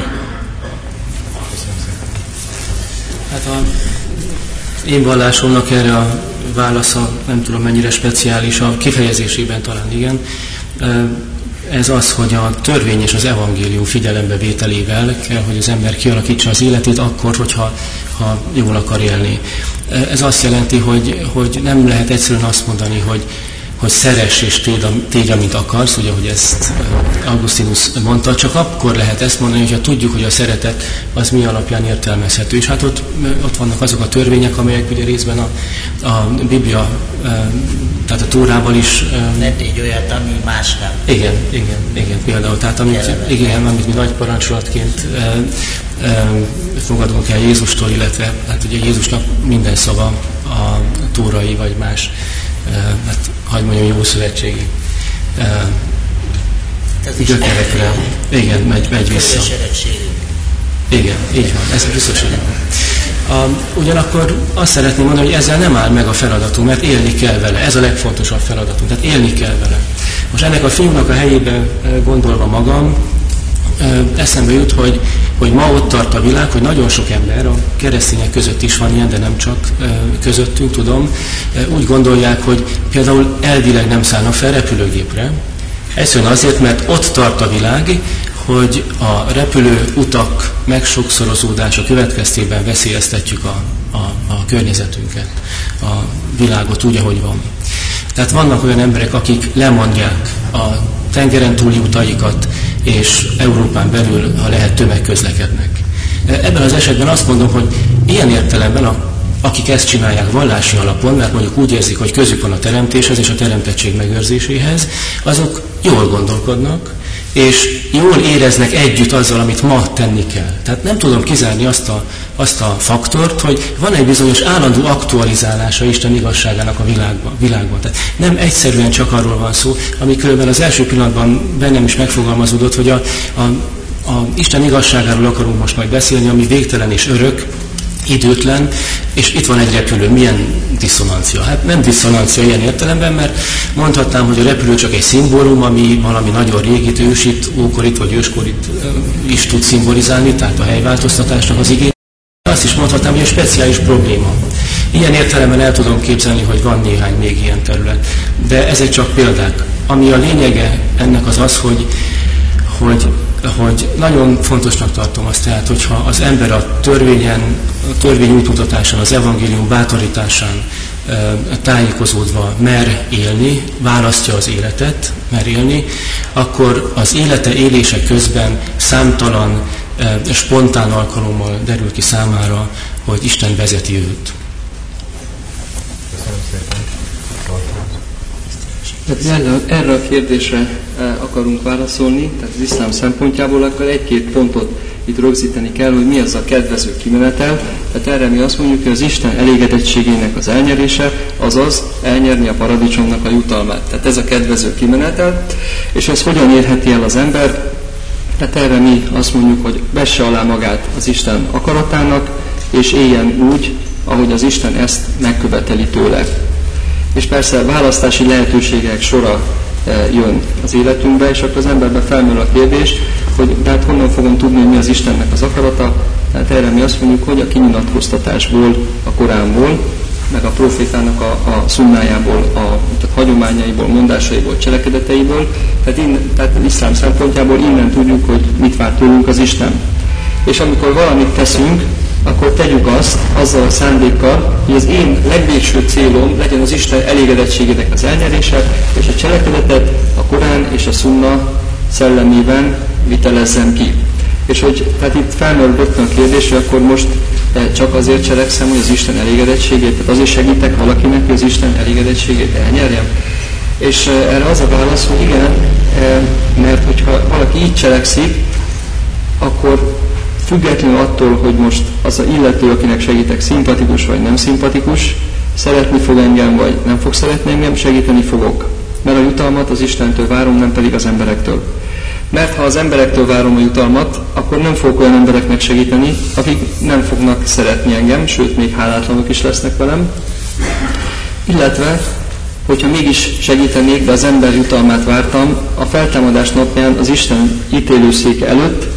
Hát én vallásomnak erre a válasza, nem tudom mennyire speciális, a kifejezésében talán igen. Ez az, hogy a törvény és az evangélium figyelembevételével kell, hogy az ember kialakítsa az életét akkor, hogyha jól akar élni. Ez azt jelenti, hogy nem lehet egyszerűen azt mondani, hogy szeress és tégy, amit akarsz, ugye, hogy ezt Augustinus mondta, csak akkor lehet ezt mondani, hogyha tudjuk, hogy a szeretet az mi alapján értelmezhető. És hát ott vannak azok a törvények, amelyek ugye részben a Biblia, tehát a Tórában is... Ne tégy olyat, ami más nem. Igen, például. Tehát amit mi nagy parancsolatként fogadunk el Jézustól, illetve hát ugye Jézusnak minden szava a tórai vagy más, hát hadd mondjam, jó szövetségi gyökerekre. Igen, megy vissza. Igen, így van, ez biztos, hogy ugyanakkor azt szeretném mondani, hogy ezzel nem áll meg a feladatunk, mert élni kell vele. Ez a legfontosabb feladatunk, tehát élni kell vele. Most ennek a fiúnak a helyében gondolva magam, eszembe jut, hogy ma ott tart a világ, hogy nagyon sok ember, a keresztények között is van ilyen, de nem csak közöttünk, tudom, úgy gondolják, hogy például elvileg nem szállnak fel repülőgépre. Egyszerűen azért, mert ott tart a világ, hogy a repülőutak megsokszorozódása következtében veszélyeztetjük a környezetünket, a világot úgy, ahogy van. Tehát vannak olyan emberek, akik lemondják a tengeren túli utaikat, és Európán belül, ha lehet, tömegközlekednek. Ebben az esetben azt mondom, hogy ilyen értelemben akik ezt csinálják vallási alapon, mert mondjuk úgy érzik, hogy közük van a teremtéshez és a teremtettség megőrzéséhez, azok jól gondolkodnak, és jól éreznek együtt azzal, amit ma tenni kell. Tehát nem tudom kizárni azt a faktort, hogy van egy bizonyos állandó aktualizálása Isten igazságának a világban. Tehát nem egyszerűen csak arról van szó, ami különben az első pillanatban bennem is megfogalmazódott, hogy a Isten igazságáról akarunk most majd beszélni, ami végtelen és örök, időtlen, és itt van egy repülő. Milyen diszonancia? Hát nem diszonancia ilyen értelemben, mert mondhatnám, hogy a repülő csak egy szimbólum, ami valami nagyon régit, ősit, ókorit vagy őskorit is tud szimbolizálni, tehát a helyváltoztatásnak az igény. Azt is mondhatnám, hogy egy speciális probléma. Ilyen értelemben el tudom képzelni, hogy van néhány még ilyen terület. De ezek csak példák. Ami a lényege ennek az, hogy nagyon fontosnak tartom azt, tehát, hogyha az ember a törvény útmutatásán, az evangélium bátorításán tájékozódva mer élni, választja az életet, mer élni, akkor az élete élése közben számtalan spontán alkalommal derül ki számára, hogy Isten vezeti őt. Tehát erre a kérdésre akarunk válaszolni, tehát az iszlám szempontjából, akkor egy-két pontot itt rögzíteni kell, hogy mi az a kedvező kimenetel. Tehát erre mi azt mondjuk, hogy az Isten elégedettségének az elnyerése, azaz elnyerni a paradicsomnak a jutalmát. Tehát ez a kedvező kimenetel, és ez hogyan érheti el az ember? Tehát erre mi azt mondjuk, hogy vesse alá magát az Isten akaratának, és éljen úgy, ahogy az Isten ezt megköveteli tőle. És persze választási lehetőségek sora jön az életünkbe, és akkor az emberben felmerül a kérdés, hogy de hát honnan fogom tudni, hogy mi az Istennek az akarata. Tehát erre mi azt mondjuk, hogy a kinyilatkoztatásból, a Koránból, meg a profétának a szunnájából, tehát hagyományaiból, mondásaiból, cselekedeteiből, tehát iszlám szempontjából innen tudjuk, hogy mit vár tőlünk az Isten. És amikor valamit teszünk, akkor tegyük azt azzal a szándékkal, hogy az én legvégső célom legyen az Isten elégedettségének az elnyerése, és a cselekedetet a Korán és a Szunna szellemében vitelezzem ki. És hogy tehát itt felmerül rögtön a kérdés, hogy akkor most csak azért cselekszem, hogy az Isten elégedettségét, tehát azért segítek valakinek, hogy az Isten elégedettségét elnyerjem. És erre az a válasz, hogy igen, mert hogyha valaki így cselekszik, akkor függetlenül attól, hogy most az a illető, akinek segítek, szimpatikus vagy nem szimpatikus, szeretni fog engem, vagy nem fog szeretni engem, segíteni fogok. Mert a jutalmat az Istentől várom, nem pedig az emberektől. Mert ha az emberektől várom a jutalmat, akkor nem fogok olyan embereknek segíteni, akik nem fognak szeretni engem, sőt, még hálátlanok is lesznek velem. Illetve, hogyha mégis segítenék, de az ember jutalmát vártam, a feltámadás napján az Isten ítélőszéke előtt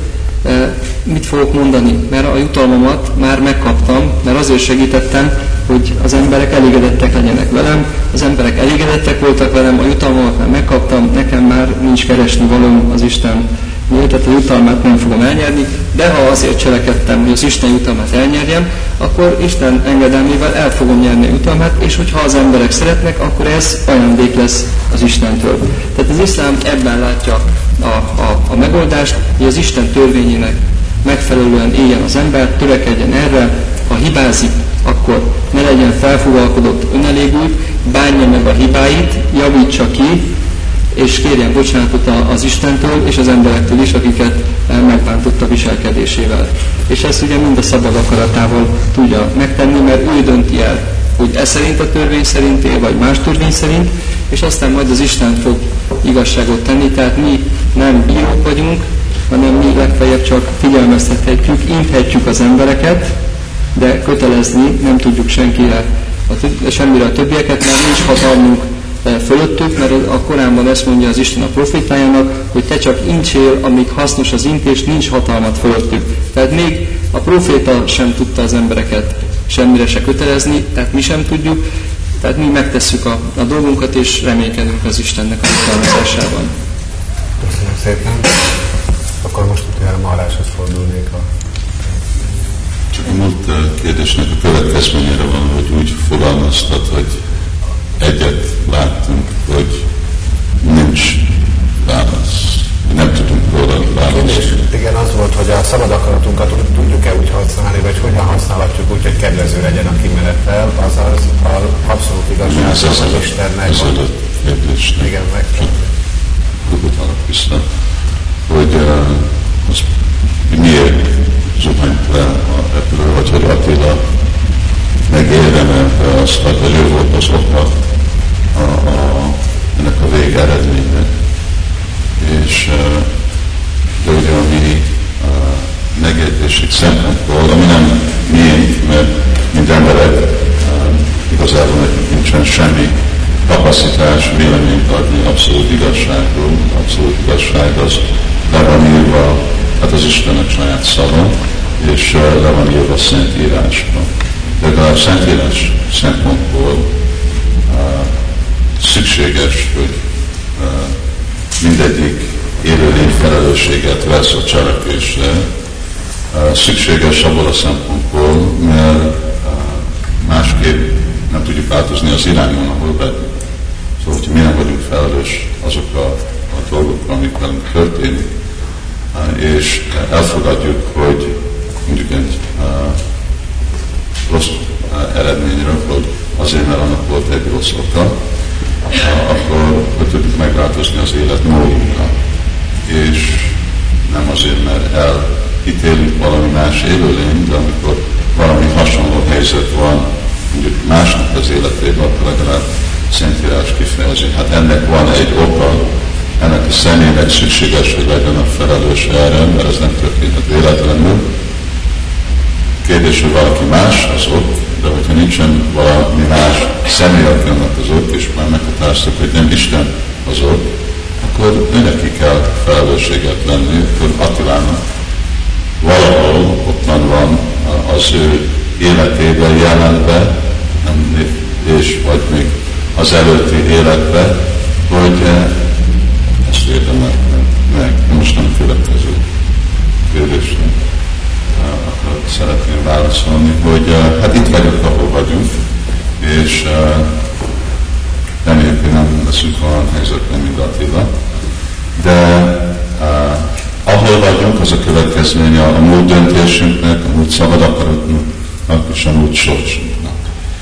mit fogok mondani? Mert a jutalmamat már megkaptam, mert azért segítettem, hogy az emberek elégedettek legyenek velem, az emberek elégedettek voltak velem, a jutalmamat már megkaptam, nekem már nincs keresni valóm az Isten. Tehát a jutalmát nem fogom elnyerni, de ha azért cselekedtem, hogy az Isten jutalmát elnyerjem, akkor Isten engedelmével el fogom nyerni a jutalmát, és hogyha az emberek szeretnek, akkor ez ajándék lesz az Istentől. Tehát az iszlám ebben látja a megoldást, hogy az Isten törvényének megfelelően éljen az ember, törekedjen erre, ha hibázik, akkor ne legyen felfogalkodott, önelégült, bánja meg a hibáit, javítsa ki, és kérjen bocsánatot az Istentől és az emberektől is, akiket megbántotta viselkedésével. És ezt ugye mind a szabad akaratával tudja megtenni, mert ő dönti el, hogy ez szerint a törvény szerint él, vagy más törvény szerint, és aztán majd az Isten fog igazságot tenni, tehát mi nem bírók vagyunk, hanem mi legfeljebb csak figyelmeztethetjük, inthetjük az embereket, de kötelezni nem tudjuk semmire a többieket, mert nincs hatalmunk fölöttük, mert a Koránban ezt mondja az Isten a profétájának, hogy te csak incsél, amíg hasznos az int, és nincs hatalmat fölöttük. Tehát még a proféta sem tudta az embereket semmire se kötelezni, tehát mi sem tudjuk, tehát mi megtesszük a dolgunkat, és reménykedünk az Istennek a jutalmazásában. Köszönöm szépen. Akkor most utána Maráshoz fordulnék Csak a múlt kérdésnek a következményére van, hogy úgy fogalmaztat, hogy egyet láttunk, hogy nincs válasz. Nem tudunk róla választ. Igen, az volt, hogy a szabad akaratunkat tudjuk-e úgy használni, vagy hogyan használhatjuk úgy, hogy kedvező legyen a kimenettel, azaz az abszolút igazság az Istennek. Ez adott kérdésnek. Igen, meg. Utalak vissza, hogy miért zuhant le a repülő, vagy hogy Attila megérdemelte azt, hogy ő volt az oka ennek a végeredménynek. És de ugye a mi megértésük szempontból, ami nem miénk, mert mint emberek igazából nekünk nincsen semmi kapacitás véleményt adni abszolút igazságról. Abszolút igazság az le van írva, hát az Istennek saját szava, és le van írva a Szentírásban. De a Szentírás szempontból szükséges, hogy mindegyik élőlény felelősséget vesz a cselekvésre. Szükséges abból a szempontból, mert másképp nem tudjuk változni az irányon, ahol vagyunk. Szóval, hogyha mi nem vagyunk felelős azok a dolgokra, amik velünk történik, és elfogadjuk, hogy mondjuk egy rossz eredményre, hogy azért, mert annak volt egy rossz oka, akkor tudjuk megváltozni az életmódunkat. És nem azért, mert elítélünk valami más élőlény, de amikor valami hasonló helyzet van, mondjuk másnak az életében, akkor legalább Szentírás kifejezi. Hát ennek van egy oka, ennek a személynek szükséges, hogy legyen a felelős erre, mert ez nem történhet véletlenül. Kérdés, hogy valaki más az ok, de hogyha nincsen valami más személy, aki annak az ok, és már meghatároztuk, hogy nem Isten az ok, akkor neki kell felelősséget lenni, akkor Attilának valahol ottan van az ő életében jelenve, és vagy még az előtti életben, hogy ezt érdemel meg. Most nem következő kérdésre akkor szeretném válaszolni, hogy hát itt vagyunk, ahol vagyunk, és reméljük, hogy nem leszünk olyan helyzetben, mint Attila, de ahol vagyunk, az a következménye a múlt döntésünknek, a múlt szabad akaratnak és a múlt sorsunknak.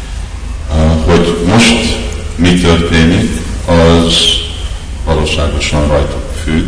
Hogy most mi történik, az valóságosan rajtuk függ,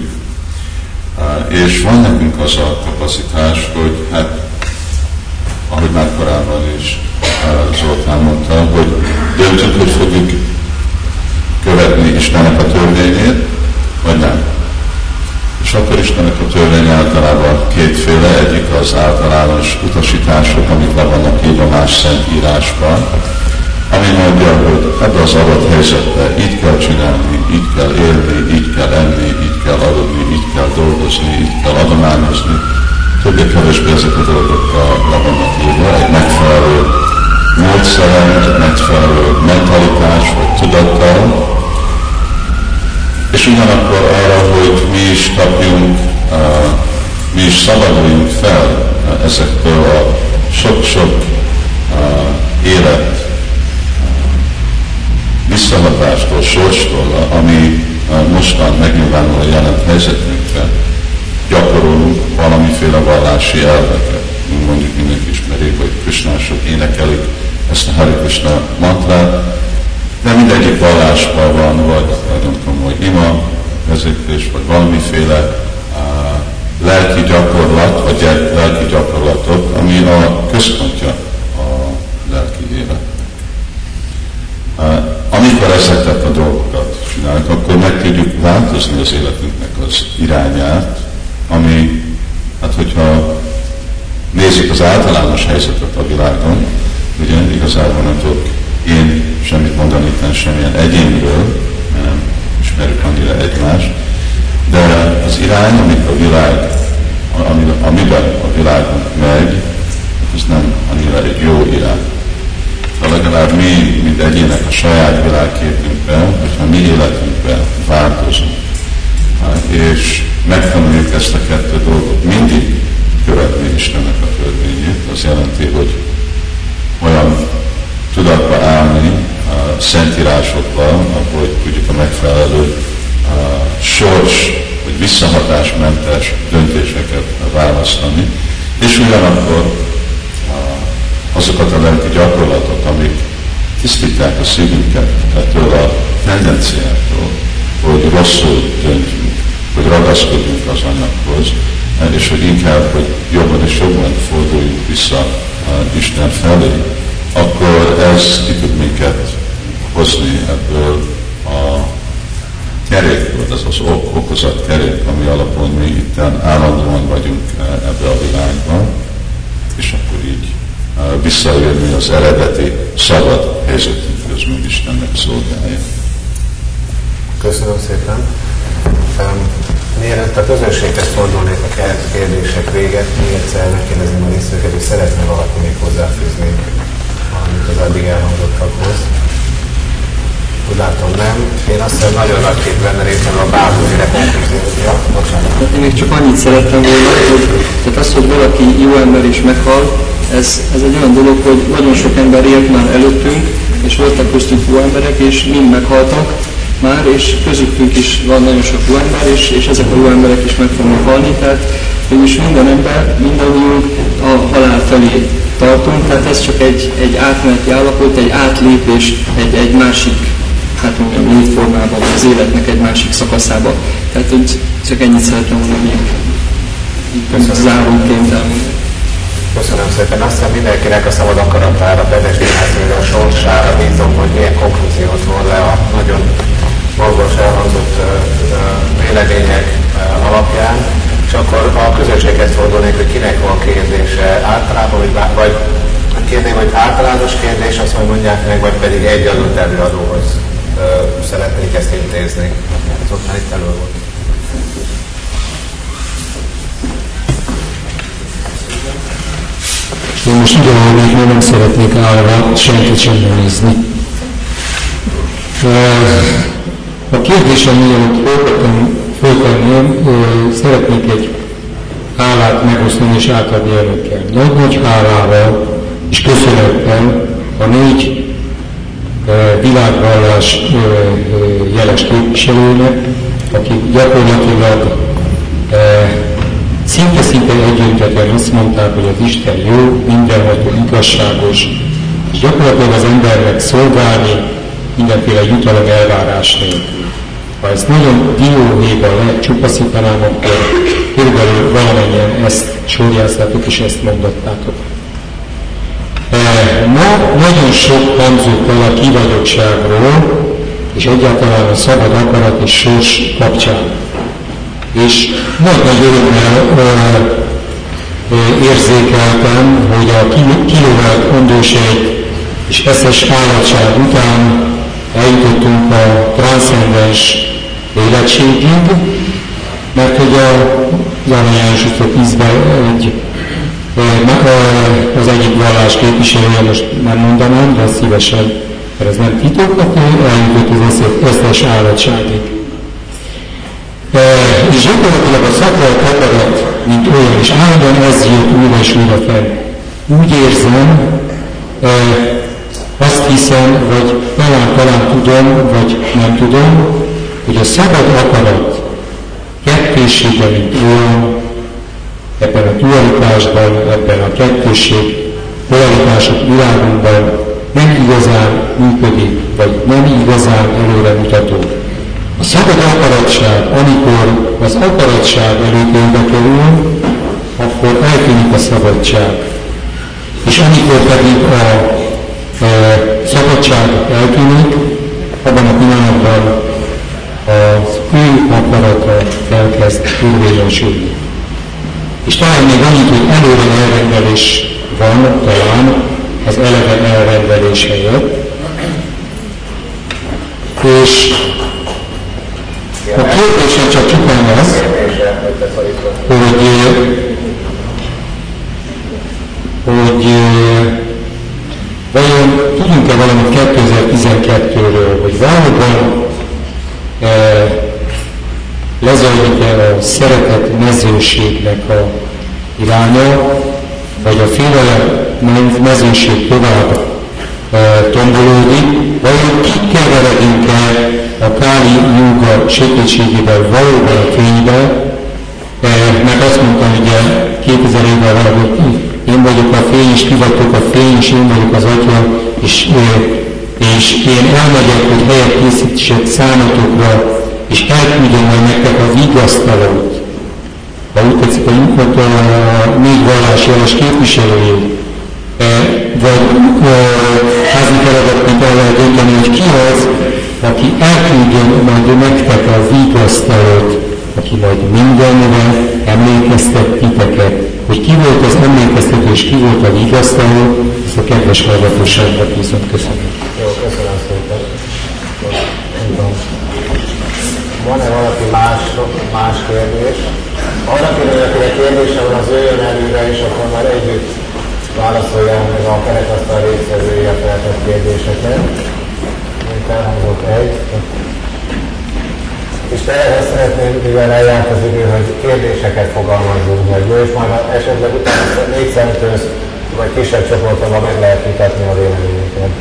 és van nekünk az a kapacitás, hogy hát, ahogy már korábban is Zoltán mondta, hogy döntjük, hogy fogjuk követni Istennek a törvényét, vagy nem. És akkor Istennek a törvény általában kétféle, egyik az általános utasítások, amik le vannak írva más szentírásban, ami mondja, hogy ebben az adott helyzetben így kell csinálni, így kell élni, így kell enni, így kell adni, így kell dolgozni, így kell adományozni. Többé-kevésbé ezek a dolgok le vannak írva, egy megfelelő módszeren, megfelelő mentalitás vagy tudattal, és ugyanakkor arra, hogy mi is kapjunk, mi is szabaduljunk fel ezektől a sok-sok élet visszahatástól, sorstól, ami mostan megnyilvánul a jelen helyzetünkben, gyakorolunk valamiféle vallási elveket. Mondjuk mindenki ismeri, hogy krisnások énekelik ezt a Hare Krishna mantrát, de mindegyik vallásban van, vagy nem tudom, hogy ima, vezetés, vagy valamiféle lelki gyakorlat, vagy lelki gyakorlatok, ami a központja a lelki élet. Amikor ezeket a dolgokat csináljuk, akkor meg tudjuk változni az életünknek az irányát, ami, hát hogyha nézzük az általános helyzetet a világon, ugye igazából nem tudok én semmit mondani mondani semmilyen egyénről, mert nem ismerjük annyira egymást, de az irány, amiben a világnak megy, ez nem annyira egy jó irány. De legalább mi, mint egyének a saját világképünkben, hogyha mi életünkben változunk, és megtanuljuk ezt a kettő dolgot, mindig követni Istennek a törvényét, az jelenti, hogy olyan tudatba állni a szentírásokban, ahogy tudjuk a megfelelő sors, vagy visszahatásmentes döntéseket választani, és ugyanakkor azokat a lelki gyakorlatok, amik tisztítják a szívünket ettől a tendenciától, hogy rosszul döntjünk, hogy ragaszkodjunk az anyaghoz, és hogy inkább, hogy jobban és jobban forduljunk vissza Isten felé, akkor ez ki tud minket hozni ebből a kerékből, ez az okozat kerék, ami alapon mi itt állandóan vagyunk ebbe a világban, és akkor így visszajönni az eredeti szabad helyzetünkhöz, meg Istennek szolgálja. Köszönöm szépen. Mielőtt a közönséghez fordulnék a kérdések véget, még egyszer megkérdezném a résztvevőket, hogy szeretne valaki még hozzáfűzni valamit az addig elhangzottakhoz. Úgy látom, nem. Én azt hiszem, nagyon nagy kép benne részemről a bármiféle konklúziója. Bocsánat. Én még csak annyit szerettem volna, hogy tehát az, hogy valaki jó ember is meghal, ez egy olyan dolog, hogy nagyon sok ember élt már előttünk, és voltak köztünk jó emberek, és mind meghaltak már, és közöttünk is van nagyon sok jó ember, és ezek a jó emberek is meg fognak halni, tehát mégis minden ember, mindannyiunk a halál felé tartunk, tehát ez csak egy átmeneti állapot, egy átlépés, egy másik, hát mondjam, létformában, vagy az életnek egy másik szakaszába. Tehát hogy csak ennyit szeretném volna még záróként elmondani. Köszönöm szépen. Azt hiszem mindenkinek a szabad akaratára, predestinációra, a sorsára bízom, hogy milyen konklúziót von le a nagyon magas elhangzott vélemények alapján. És akkor a közönséghez fordulnék, hogy kinek van kérdése általában, vagy kérném, hogy általános kérdés, azt majd mondják meg, vagy pedig egy adott előadóhoz szeretnék ezt intézni. Ez ott már itt elő volt. Én most ugyanúgy nem szeretnék állva senkit sem nézni. A kérdésem, mielőtt föltenném, szeretnék egy hálát megosztani és átadni önökkel. Nagy hálával és köszönettel a 4 világvallás jeles képviselőnek, akik gyakorlatilag szinte egyöntetően azt mondták, hogy az Isten jó, mindenható, igazságos, és gyakorlatilag az embernek szolgálni mindenféle jutalom elvárás nélkül. Ha ezt nagyon dióhéjban lecsupaszítanám, akkor körülbelül valamennyien ezt sorjáztátok és ezt mondattátok. Ma nagyon sok hangzott el a kivagyogságról, és egyáltalán a szabad akarat és sors kapcsán. És nagy örömmel érzékeltem, hogy a kilövelt ondóség és eszes állatság után eljutottunk a transzcendens érettségig, mert hogy az Árványánosított 10-ben az egyik vallás képviselője, most nem mondanám, de szívesen, mert ez nem titok, eljutott az eszes állatságig. És gyakorlatilag a szakrált akarat, mint olyan, és állandóan ez jött újra és újra fel. Úgy érzem, azt hiszem, vagy talán tudom, vagy nem tudom, hogy a szabad akarat kettőssége, mint olyan, ebben a dualitásban, ebben a kettősség, polaritások világunkban nem igazán működik, vagy nem igazán előremutató. A szabad akaratság, amikor az akaratság előtérbe kerül, akkor eltűnik a szabadság. És amikor pedig a szabadság eltűnik, abban a pillanatban az ő akarata elkezd érvényesülni. És talán még annyit, hogy előre elrendelés van, talán az eleve elrendelés helyett, És a kérdésem csak csupán az, hogy vajon tudunk-e valamit 2012-ről, hogy valóban lezajlik-e a szeretett mezőségnek a iránya, vagy a félelem mezőség tovább tombolódik, vajon kikeveredünk el a Káli Júga segítségével valóban a fénybe, mert azt mondtam, hogy 2000 évvel valahogy én vagyok a fény, és ti vagytok a fény, és én vagyok az Atya, és én elmegyek, hogy helyet készítsek számotokra, és elküldöm majd nektek a vigasztalót. Ha úgy tetszik, a négy vallásjeles képviselőjét, vagy házi feladatként el lehet dönteni, hogy ki az, aki elküldjön majd nektek a vigasztalót, aki majd mindenre emlékeztet titeket. Hogy ki volt az emlékeztető és ki volt a vigasztaló, ezt a kedves hallgatóságba bízom. Köszönöm. Jó, köszönöm szépen. Van-e valaki más kérdés? Ha valakinek kérdése van, az jöjjön előre, és akkor már együtt válaszolják meg a kerekasztal résztvevője feltett kérdéseket. Mint elhangzott egy. És ehhez szeretném, mivel eljárt az idő, hogy kérdéseket fogalmazzunk meg, és majd esetleg utána négy szemtőz, vagy kisebb csoportban meg lehet vitatni a véleményeket.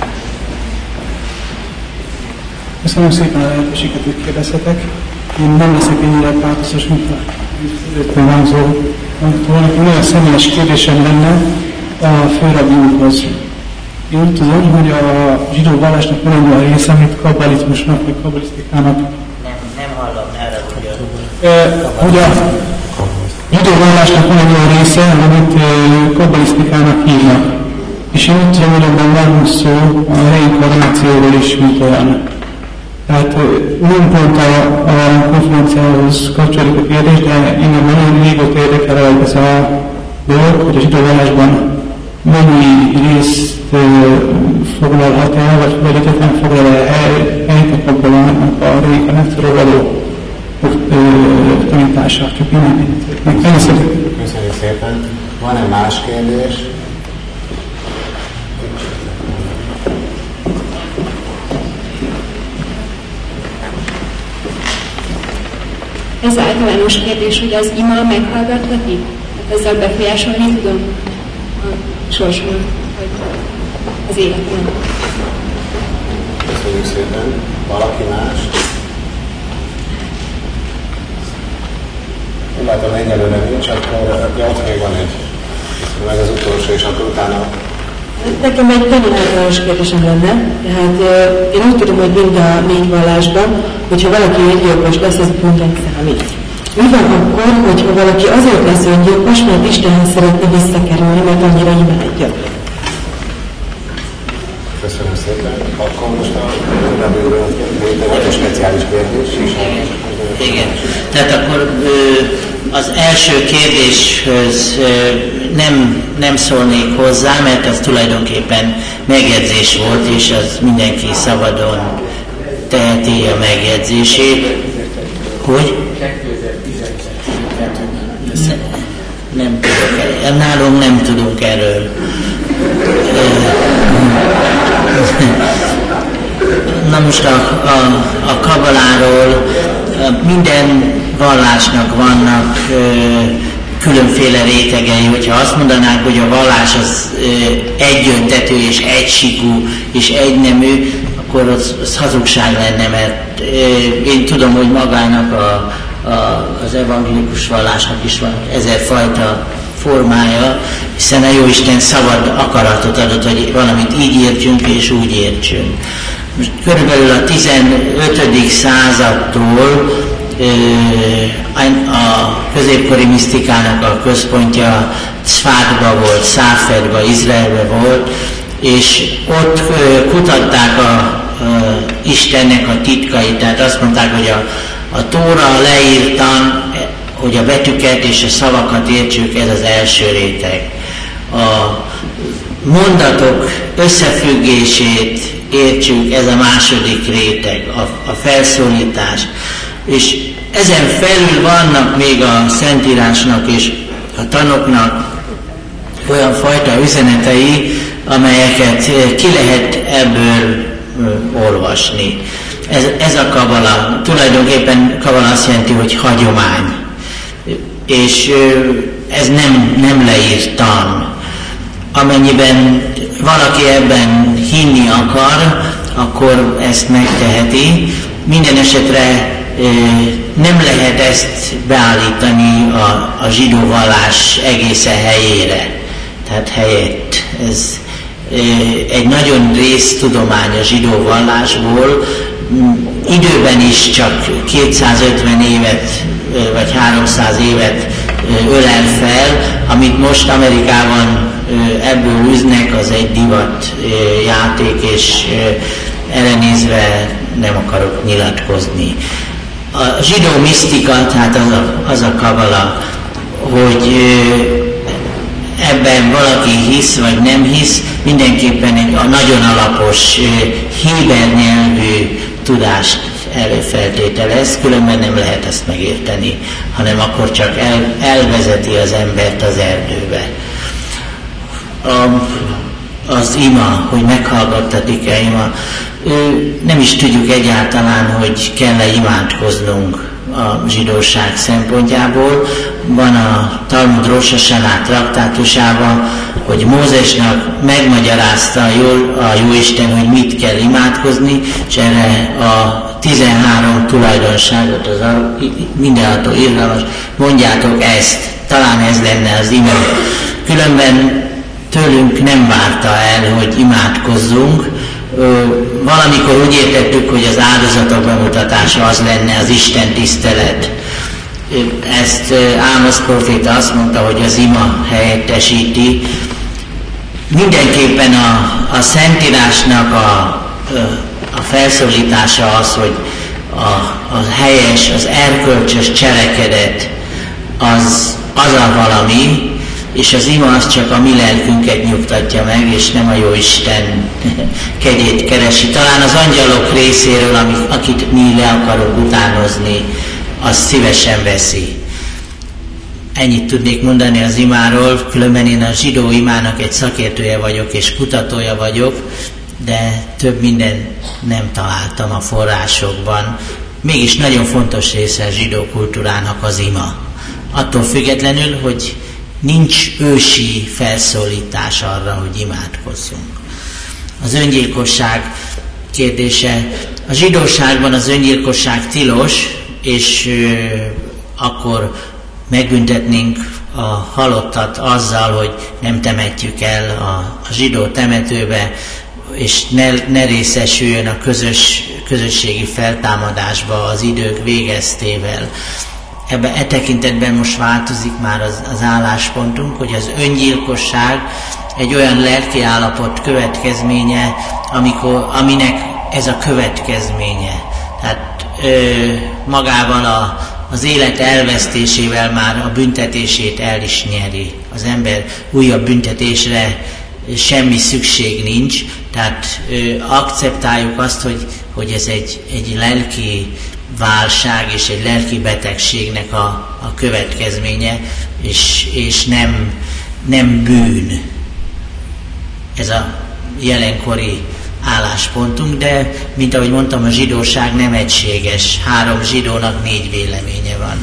Köszönöm szépen a lehetőséget, hogy kérdezhetek. Én nem leszek ennyire pártoszos, mint a előttem hangzó. Valaki nagyon személyes kérdésem lenne a főrabbi úrhoz. Én úgy tudom, hogy a zsidó vallásnak van egy olyan része, amit kabbalizmusnak, vagy kabbalisztikának. Nem hallom, erre hogy a zsidó vallásnak van egy olyan része, amit kabbalisztikának hívnak. És én úgy tudom, hogy abban van szó a reinkarnációról is, mint olyan. Tehát nem pont a konferenciához kapcsolódik a kérdés, de engem nagyon régóta érdekel ez a dolog, hogy a zsidó vallásban mennyi részt foglalhat el, vagy egyetem foglal el helyet abban a reinkarnációról való tanítása. Csak Köszönjük szépen. Van-e más kérdés? Ez általános kérdés, hogy az ima meghallgathati? Hát ezzel befolyásolni tudom a sorsomat, vagy az életem. Köszönjük szépen. Valaki más? Én látom, egyelőre nincs, akkor ott még van egy, meg az utolsó, és akkor utána. Nekem egy nagyon általános kérdésem lenne, tehát én úgy tudom, hogy mind a négy vallásban, hogyha valaki öngyilkos lesz, az bűnnek számít. Mi van akkor, hogyha valaki azért lesz öngyilkos, mert Istenhez szeretne visszakerülni, mert annyira imádja? Köszönöm szépen. Akkor most a rendben volt egy speciális kérdés is. Igen. Tehát akkor az első kérdéshöz nem szólnék hozzá, mert az tulajdonképpen megjegyzés volt, és az mindenki szabadon teheti a megjegyzését. Hogy? Nem tudok. Nálunk nem tudunk erről. Na most a kabbaláról minden vallásnak vannak különféle rétegei. Hogyha azt mondanák, hogy a vallás az egyöntetű és egysíkú és egynemű, akkor az hazugság lenne, mert én tudom, hogy magának az evangélikus vallásnak is van 1000 fajta formája, hiszen a Jóisten szabad akaratot adott, hogy valamit így értsünk és úgy értsünk. Most körülbelül a 15. századtól a középkori misztikának a központja Cfátba volt, Száfedba, Izraelbe volt, és ott kutatták Istennek a titkait, tehát azt mondták, hogy a Tóra leírtan, hogy a betűket és a szavakat értsük, ez az első réteg. A mondatok összefüggését értsük, ez a második réteg, a felszólítás. És ezen felül vannak még a Szentírásnak és a tanoknak olyan fajta üzenetei, amelyeket ki lehet ebből olvasni. Ez a kabala, tulajdonképpen kabala azt jelenti, hogy hagyomány. És ez nem leírt tan. Amennyiben valaki ebben hinni akar, akkor ezt megteheti. Minden esetre nem lehet ezt beállítani a zsidó vallás egészen helyére, tehát helyett. Ez egy nagyon résztudomány a zsidó vallásból, időben is csak 250 évet vagy 300 évet ölel fel, amit most Amerikában ebből üznek, az egy divat játék, és erre nézve nem akarok nyilatkozni. A zsidó misztika, tehát az a kabala, hogy ebben valaki hisz vagy nem hisz, mindenképpen egy nagyon alapos héber nyelvű tudást előfeltételez, különben nem lehet ezt megérteni, hanem akkor csak elvezeti az embert az erdőbe. Az ima, hogy meghallgattatik-e ima, nem is tudjuk egyáltalán, hogy kell-e imádkoznunk a zsidóság szempontjából. Van a Talmud Rosh Hashanah traktátusában, hogy Mózesnak megmagyarázta a Jóisten, hogy mit kell imádkozni, és erre a 13 tulajdonságot, az mindenható irgalmas, mondjátok ezt, talán ez lenne az ima. Különben tőlünk nem várta el, hogy imádkozzunk. Valamikor úgy értettük, hogy az áldozatok bemutatása az lenne az Isten tisztelet. Ezt Ámosz próféta azt mondta, hogy az ima helyettesíti. Mindenképpen a Szentírásnak a felszólítása az, hogy a helyes, az erkölcsös cselekedet az a valami, és az ima az csak a mi lelkünket nyugtatja meg, és nem a Jóisten kegyét keresi. Talán az angyalok részéről, akit mi le akarunk utánozni, azt szívesen veszi. Ennyit tudnék mondani az imáról, különben én a zsidó imának egy szakértője vagyok és kutatója vagyok, de több mindent nem találtam a forrásokban. Mégis nagyon fontos része a zsidó kultúrának az ima. Attól függetlenül, hogy nincs ősi felszólítás arra, hogy imádkozzunk. Az öngyilkosság kérdése. A zsidóságban az öngyilkosság tilos, és akkor megbüntetnénk a halottat azzal, hogy nem temetjük el a zsidó temetőbe, és ne részesüljön a közösségi feltámadásba az idők végeztével. E tekintetben most változik már az álláspontunk, hogy az öngyilkosság egy olyan lelki állapot következménye, aminek ez a következménye. Tehát magával az élet elvesztésével már a büntetését el is nyeri. Az ember újabb büntetésre semmi szükség nincs, tehát akceptáljuk azt, hogy ez egy lelki válság és egy lelki betegségnek a következménye, és nem bűn. Ez a jelenkori álláspontunk, de, mint ahogy mondtam, a zsidóság nem egységes. 3 zsidónak 4 véleménye van.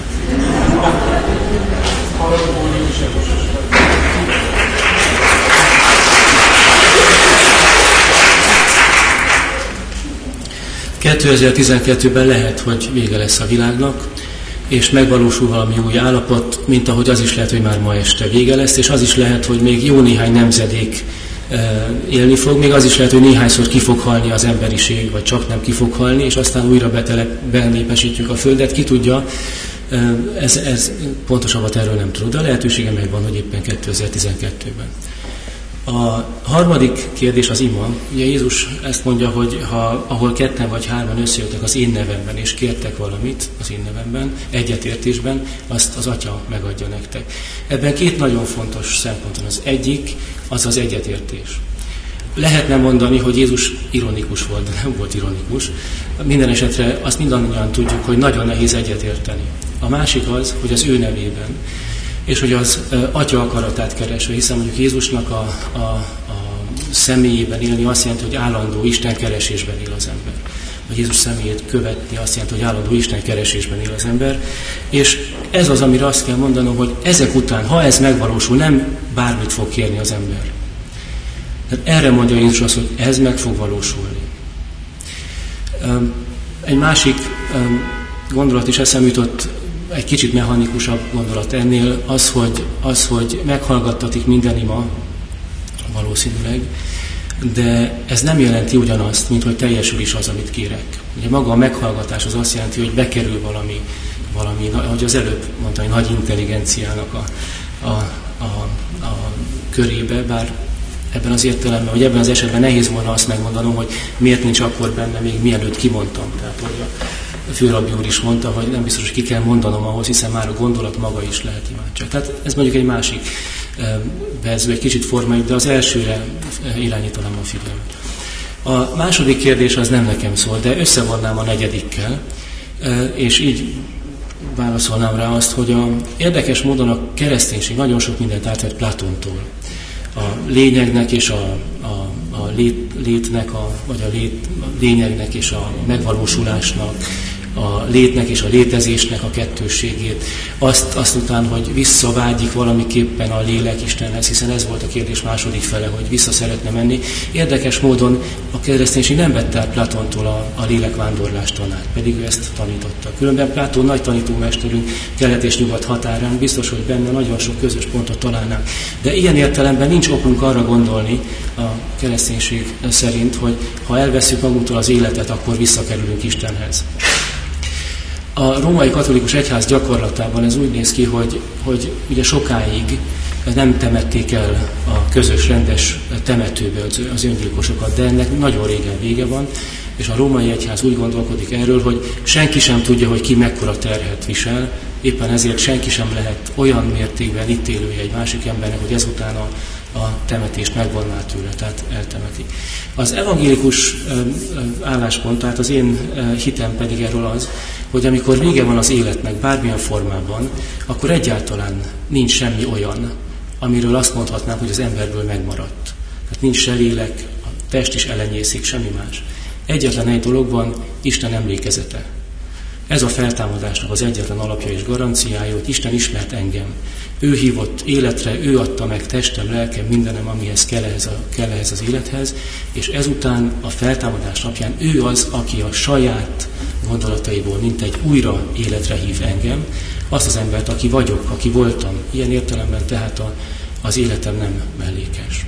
...2012-ben lehet, hogy vége lesz a világnak, és megvalósul valami új állapot, mint ahogy az is lehet, hogy már ma este vége lesz, és az is lehet, hogy még jó néhány nemzedék élni fog, még az is lehet, hogy néhányszor ki fog halni az emberiség, vagy csak nem ki fog halni, és aztán újra benépesítjük a Földet, ki tudja, ez pontosabbat erről nem tudod, de a lehetősége megvan, hogy éppen 2012-ben. A harmadik kérdés az ima. Ugye Jézus ezt mondja, hogy ahol 2 vagy 3 összejöttek az én nevemben, és kértek valamit az én nevemben, egyetértésben, azt az Atya megadja nektek. Ebben 2 nagyon fontos szempont van. Az egyik, az az egyetértés. Lehetne mondani, hogy Jézus ironikus volt, de nem volt ironikus. Minden esetre azt mindannyian tudjuk, hogy nagyon nehéz egyetérteni. A másik az, hogy az ő nevében, és hogy az Atya akaratát keresve, hiszen mondjuk Jézusnak a személyében élni azt jelenti, hogy állandó Isten keresésben él az ember. Vagy Jézus személyét követni azt jelenti, hogy állandó Isten keresésben él az ember. És ez az, amire azt kell mondanom, hogy ezek után, ha ez megvalósul, nem bármit fog kérni az ember. Tehát erre mondja Jézus azt, hogy ez meg fog valósulni. Egy másik gondolat is eszembe jutott, egy kicsit mechanikusabb gondolat ennél, az, hogy meghallgattatik minden ima, valószínűleg, de ez nem jelenti ugyanazt, mint hogy teljesül is az, amit kérek. Ugye maga a meghallgatás az azt jelenti, hogy bekerül valami ahogy az előbb mondtam, egy nagy intelligenciának a körébe, bár ebben az értelemben, hogy ebben az esetben nehéz volna azt megmondanom, hogy miért nincs akkor benne, még mielőtt kimondtam. Tehát, hogy a főrabbi úr is mondta, hogy nem biztos, hogy ki kell mondanom ahhoz, hiszen már a gondolat maga is lehet imádság. Tehát ez mondjuk egy másik verzió, egy kicsit formájuk, de az elsőre irányítanám a figyelmet. A második kérdés az nem nekem szól, de összevonnám a negyedikkel, és így válaszolnám rá azt, hogy érdekes módon a kereszténység nagyon sok mindent átvett Platóntól. A lényegnek és a létnek, vagy a lényegnek és a megvalósulásnak, a létnek és a létezésnek a kettősségét, azt után, hogy visszavágyik valamiképpen a lélek Istenhez, hiszen ez volt a kérdés második fele, hogy vissza szeretne menni. Érdekes módon a kereszténység nem vette át Platóntól a lélekvándorlás tanát, pedig ő ezt tanította. Különben Platón nagy tanítómesterünk kelet és nyugat határán, biztos, hogy benne nagyon sok közös pontot találnánk. De ilyen értelemben nincs okunk arra gondolni a kereszténység szerint, hogy ha elveszünk magunktól az életet, akkor visszakerülünk Istenhez. A római katolikus egyház gyakorlatában ez úgy néz ki, hogy ugye sokáig nem temették el a közös, rendes temetőbe az öngyilkosokat, de ennek nagyon régen vége van, és a római egyház úgy gondolkodik erről, hogy senki sem tudja, hogy ki mekkora terhet visel, éppen ezért senki sem lehet olyan mértékben ítélője egy másik embernek, hogy ezután a temetést megvonná tőle, tehát eltemeti. Az evangélikus álláspont, tehát az én hitem pedig erről az, hogy amikor vége van az életnek bármilyen formában, akkor egyáltalán nincs semmi olyan, amiről azt mondhatnánk, hogy az emberből megmaradt. Tehát nincs se lélek, a test is elenyészik, semmi más. Egyetlen egy dolog van, Isten emlékezete. Ez a feltámadásnak az egyetlen alapja és garanciája, hogy Isten ismert engem. Ő hívott életre, ő adta meg testem, lelkem, mindenem, amihez kell ehhez az élethez, és ezután a feltámadás napján ő az, aki a saját gondolataiból, mint egy újra életre hív engem, azt az embert, aki vagyok, aki voltam. Ilyen értelemben tehát az életem nem mellékes.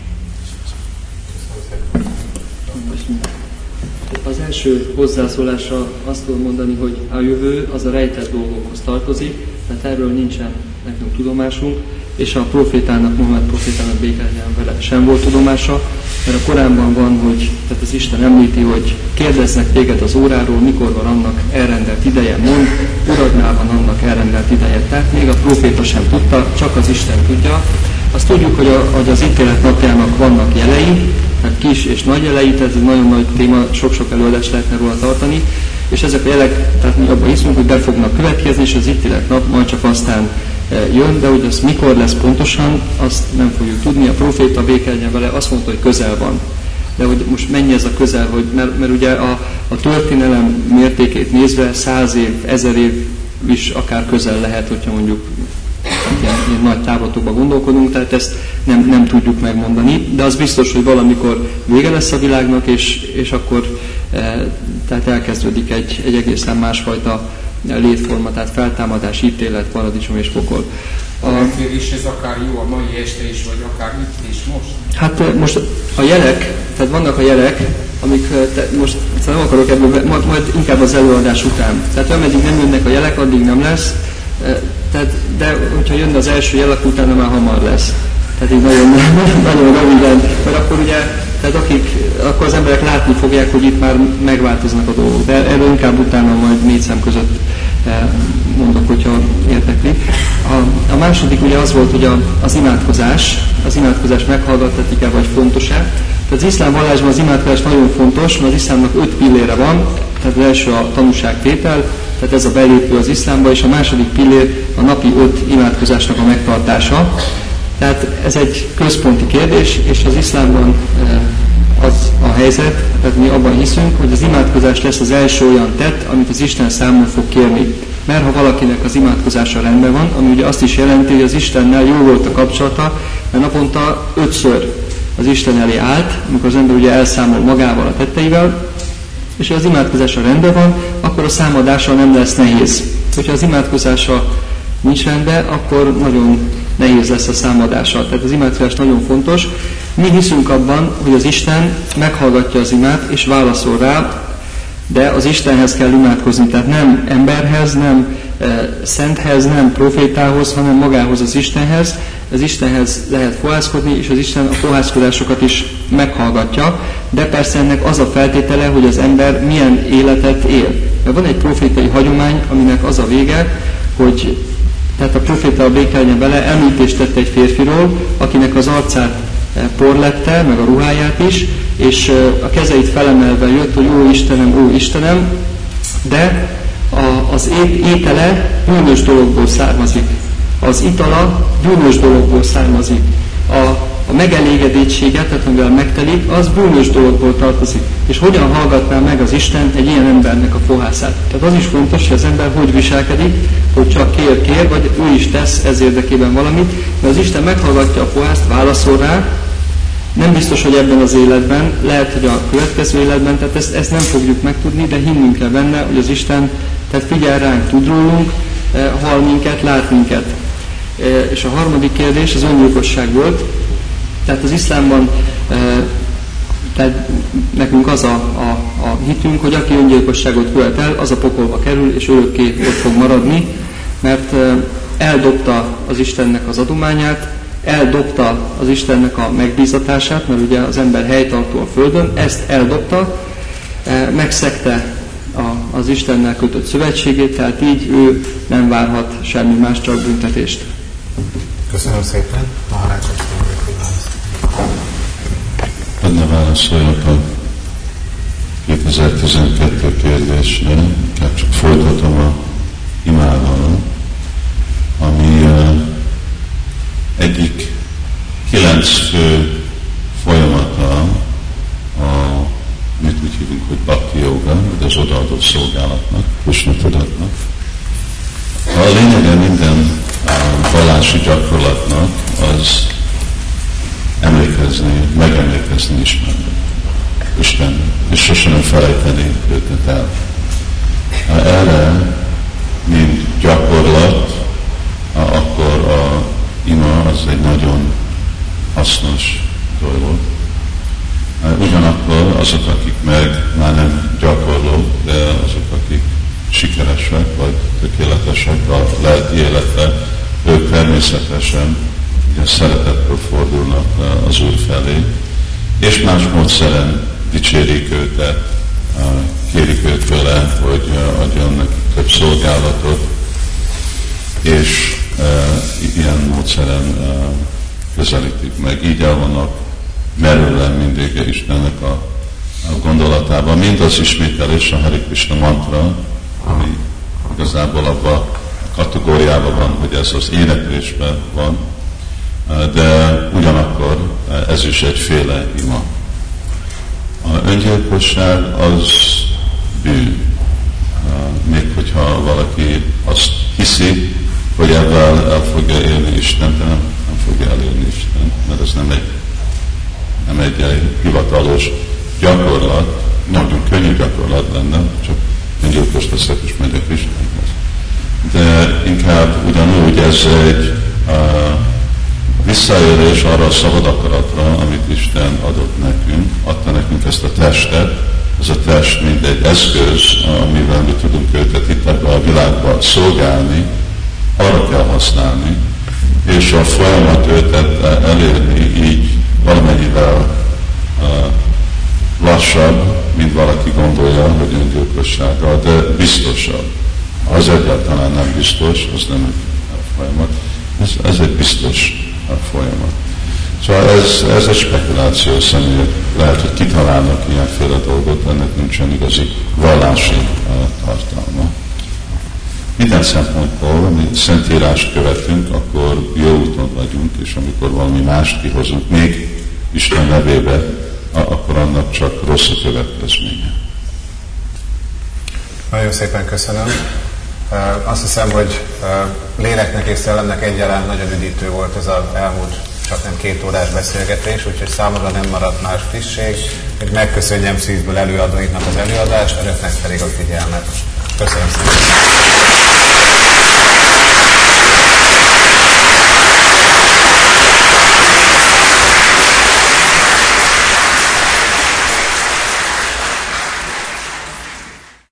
Az első hozzászólásra azt tudom mondani, hogy a jövő az a rejtett dolgokhoz tartozik, tehát erről nincsen nekünk tudomásunk, és a profétának, Mohamed profétának békéljen vele sem volt tudomása, mert a Koránban van, hogy tehát az Isten említi, hogy kérdeznek téged az óráról, mikor van annak elrendelt ideje, mond, Uradnál van annak elrendelt ideje. Tehát még a proféta sem tudta, csak az Isten tudja. Azt tudjuk, hogy az ítélet napjának vannak jelei, tehát kis és nagy jelei, tehát ez egy nagyon nagy téma, sok-sok előadást lehetne róla tartani, és ezek a jelek, tehát mi abban hiszünk, hogy be fognak következni, és az ítélet nap majd csak aztán jön, de hogy az mikor lesz pontosan, azt nem fogjuk tudni. A proféta békéljen vele azt mondta, hogy közel van. De hogy most mennyi ez a közel, hogy, mert ugye a történelem mértékét nézve 100 év, 1000 év is akár közel lehet, hogyha mondjuk ilyen nagy távlatokban gondolkodunk, tehát ezt nem tudjuk megmondani, de az biztos, hogy valamikor vége lesz a világnak, és akkor tehát elkezdődik egy egészen másfajta létforma, tehát feltámadás, ítélet, paradicsom és pokol. És ez akár jó a mai este is, vagy akár itt is most? Hát most a jelek, tehát vannak a jelek, amik most nem akarok ebből, majd inkább az előadás után. Tehát ameddig nem jönnek a jelek, addig nem lesz. Tehát, de hogyha jön az első jel, akkor utána már hamar lesz. Tehát így nagyon, nagyon röviden, mert akkor ugye, tehát akkor az emberek látni fogják, hogy itt már megváltoznak a dolgok. De erről inkább utána majd 4 szem között mondok, hogyha érdekli. A második ugye az volt, hogy az imádkozás meghallgattatik-e, vagy fontos-e. Tehát az iszlám vallásban az imádkozás nagyon fontos, mert az iszlámnak 5 pillére van, tehát az első a tanúságtétel, tehát ez a belépő az iszlámba, és a második pillér a napi 5 imádkozásnak a megtartása. Tehát ez egy központi kérdés, és az iszlámban az a helyzet, tehát mi abban hiszünk, hogy az imádkozás lesz az első olyan tett, amit az Isten számon fog kérni. Mert ha valakinek az imádkozása rendben van, ami ugye azt is jelenti, hogy az Istennel jó volt a kapcsolata, mert naponta 5-ször az Isten elé állt, amikor az ember ugye elszámol magával a tetteivel, és ha az imádkozása rendben van, akkor a számadása nem lesz nehéz. Hogyha az imádkozása nincs rendben, akkor nagyon nehéz lesz a számadása. Tehát az imádkozás nagyon fontos. Mi hiszünk abban, hogy az Isten meghallgatja az imát és válaszol rá, de az Istenhez kell imádkozni, tehát nem emberhez, nem szenthez, nem profétához, hanem magához, az Istenhez. Az Istenhez lehet fohászkodni, és az Isten a fohászkodásokat is meghallgatja, de persze ennek az a feltétele, hogy az ember milyen életet él. Mert van egy profétai hagyomány, aminek az a vége, hogy tehát a proféta, a béke legyen vele, említést tett egy férfiról, akinek az arcát porlette, meg a ruháját is, és a kezeit felemelve jött, hogy ó Istenem, de az étele bűnös dologból származik. Az itala bűnös dologból származik. A megelégedétsége, tehát amivel megtelik, az bűnös dologból tartozik. És hogyan hallgatná meg az Isten egy ilyen embernek a fohászát? Tehát az is fontos, hogy az ember hogy viselkedik, hogy csak kér, vagy ő is tesz ez érdekében valamit, mert az Isten meghallgatja a fohászt, válaszol rá, nem biztos, hogy ebben az életben, lehet, hogy a következő életben, tehát ezt nem fogjuk megtudni, de hinnünk kell benne, hogy az Isten tehát figyel ránk, tud rólunk, hall minket, lát minket. És a harmadik kérdés az öngyilkosság volt. Tehát az iszlámban tehát nekünk az a hitünk, hogy aki öngyilkosságot követ el, az a pokolba kerül, és örökké ott fog maradni, mert eldobta az Istennek az adományát, eldobta az Istennek a megbízatását, mert ugye az ember helytartó a földön, ezt eldobta, megszegte az Istennel kötött szövetségét, tehát így ő nem várhat semmi más, csak büntetést. Köszönöm szépen. Maharács Benne válaszoljak a 2012 kérdésre, inkább csak folytatom a imával, ami egyik 9 fő folyamata, amit úgy hívunk, hogy bhakti yoga, vagy az odaadott szolgálatnak, Krishna tudatnak. A lényege minden vallási gyakorlatnak az megemlékezni Istenre, és sosem nem felejteni őket el. Erre, mint gyakorlat, akkor a ima az egy nagyon hasznos dolog. Ugyanakkor azok, akik meg már nem gyakorlók, de azok, akik sikeresek vagy tökéletesek a lelki életre, ők természetesen szeretetből fordulnak az Úr felé, és más módszeren dicsérik őket, kérik őt vele, hogy adjon nekik több szolgálatot, és ilyen módszeren közelítik meg. Így el vannak merüllen mindig Istennek a gondolatában. Mind az ismételés, a Hare Krishna mantra, ami igazából abban a kategóriában van, hogy ez az éneklésben van, de ugyanakkor ez is egyféle ima. A öngyilkosság az bűn. Még hogyha valaki azt hiszi, hogy ebben el fogja élni Isten, de nem fogja elérni Isten, mert ez nem egy hivatalos gyakorlat, nagyon könnyű gyakorlat lenne, csak öngyilkos leszek és megyek Istenhez. De inkább ugyanúgy ez egy visszaélés arra a szabad akaratra, amit Isten adott nekünk, adta nekünk ezt a testet. Ez a test mint egy eszköz, amivel mi tudunk őket itt ebben a világban szolgálni, arra kell használni, és a folyamat őket elérni így valamennyivel lassabb, mint valaki gondolja, hogy öngyilkossággal, de biztosabb. Ha az egyáltalán nem biztos, az nem egy folyamat. Ez egy biztos folyamat. Szóval ez egy spekuláció, személyek lehet, hogy kitalálnak ilyenféle dolgot, ennek nincsen igazi vallási tartalma. Minden szempontból, ami Szentírást követünk, akkor jó úton vagyunk, és amikor valami mást kihozunk, még Isten nevébe, akkor annak csak rossz a következménye. Nagyon szépen köszönöm. Azt hiszem, hogy léleknek és szellemnek egyaránt nagyon üdítő volt ez az elmúlt csak nem 2 órás beszélgetés, úgyhogy számomra nem maradt más frisség, hogy megköszönjem szívből előadóinknak az előadást, önöknek pedig a figyelmet. Köszönöm szépen!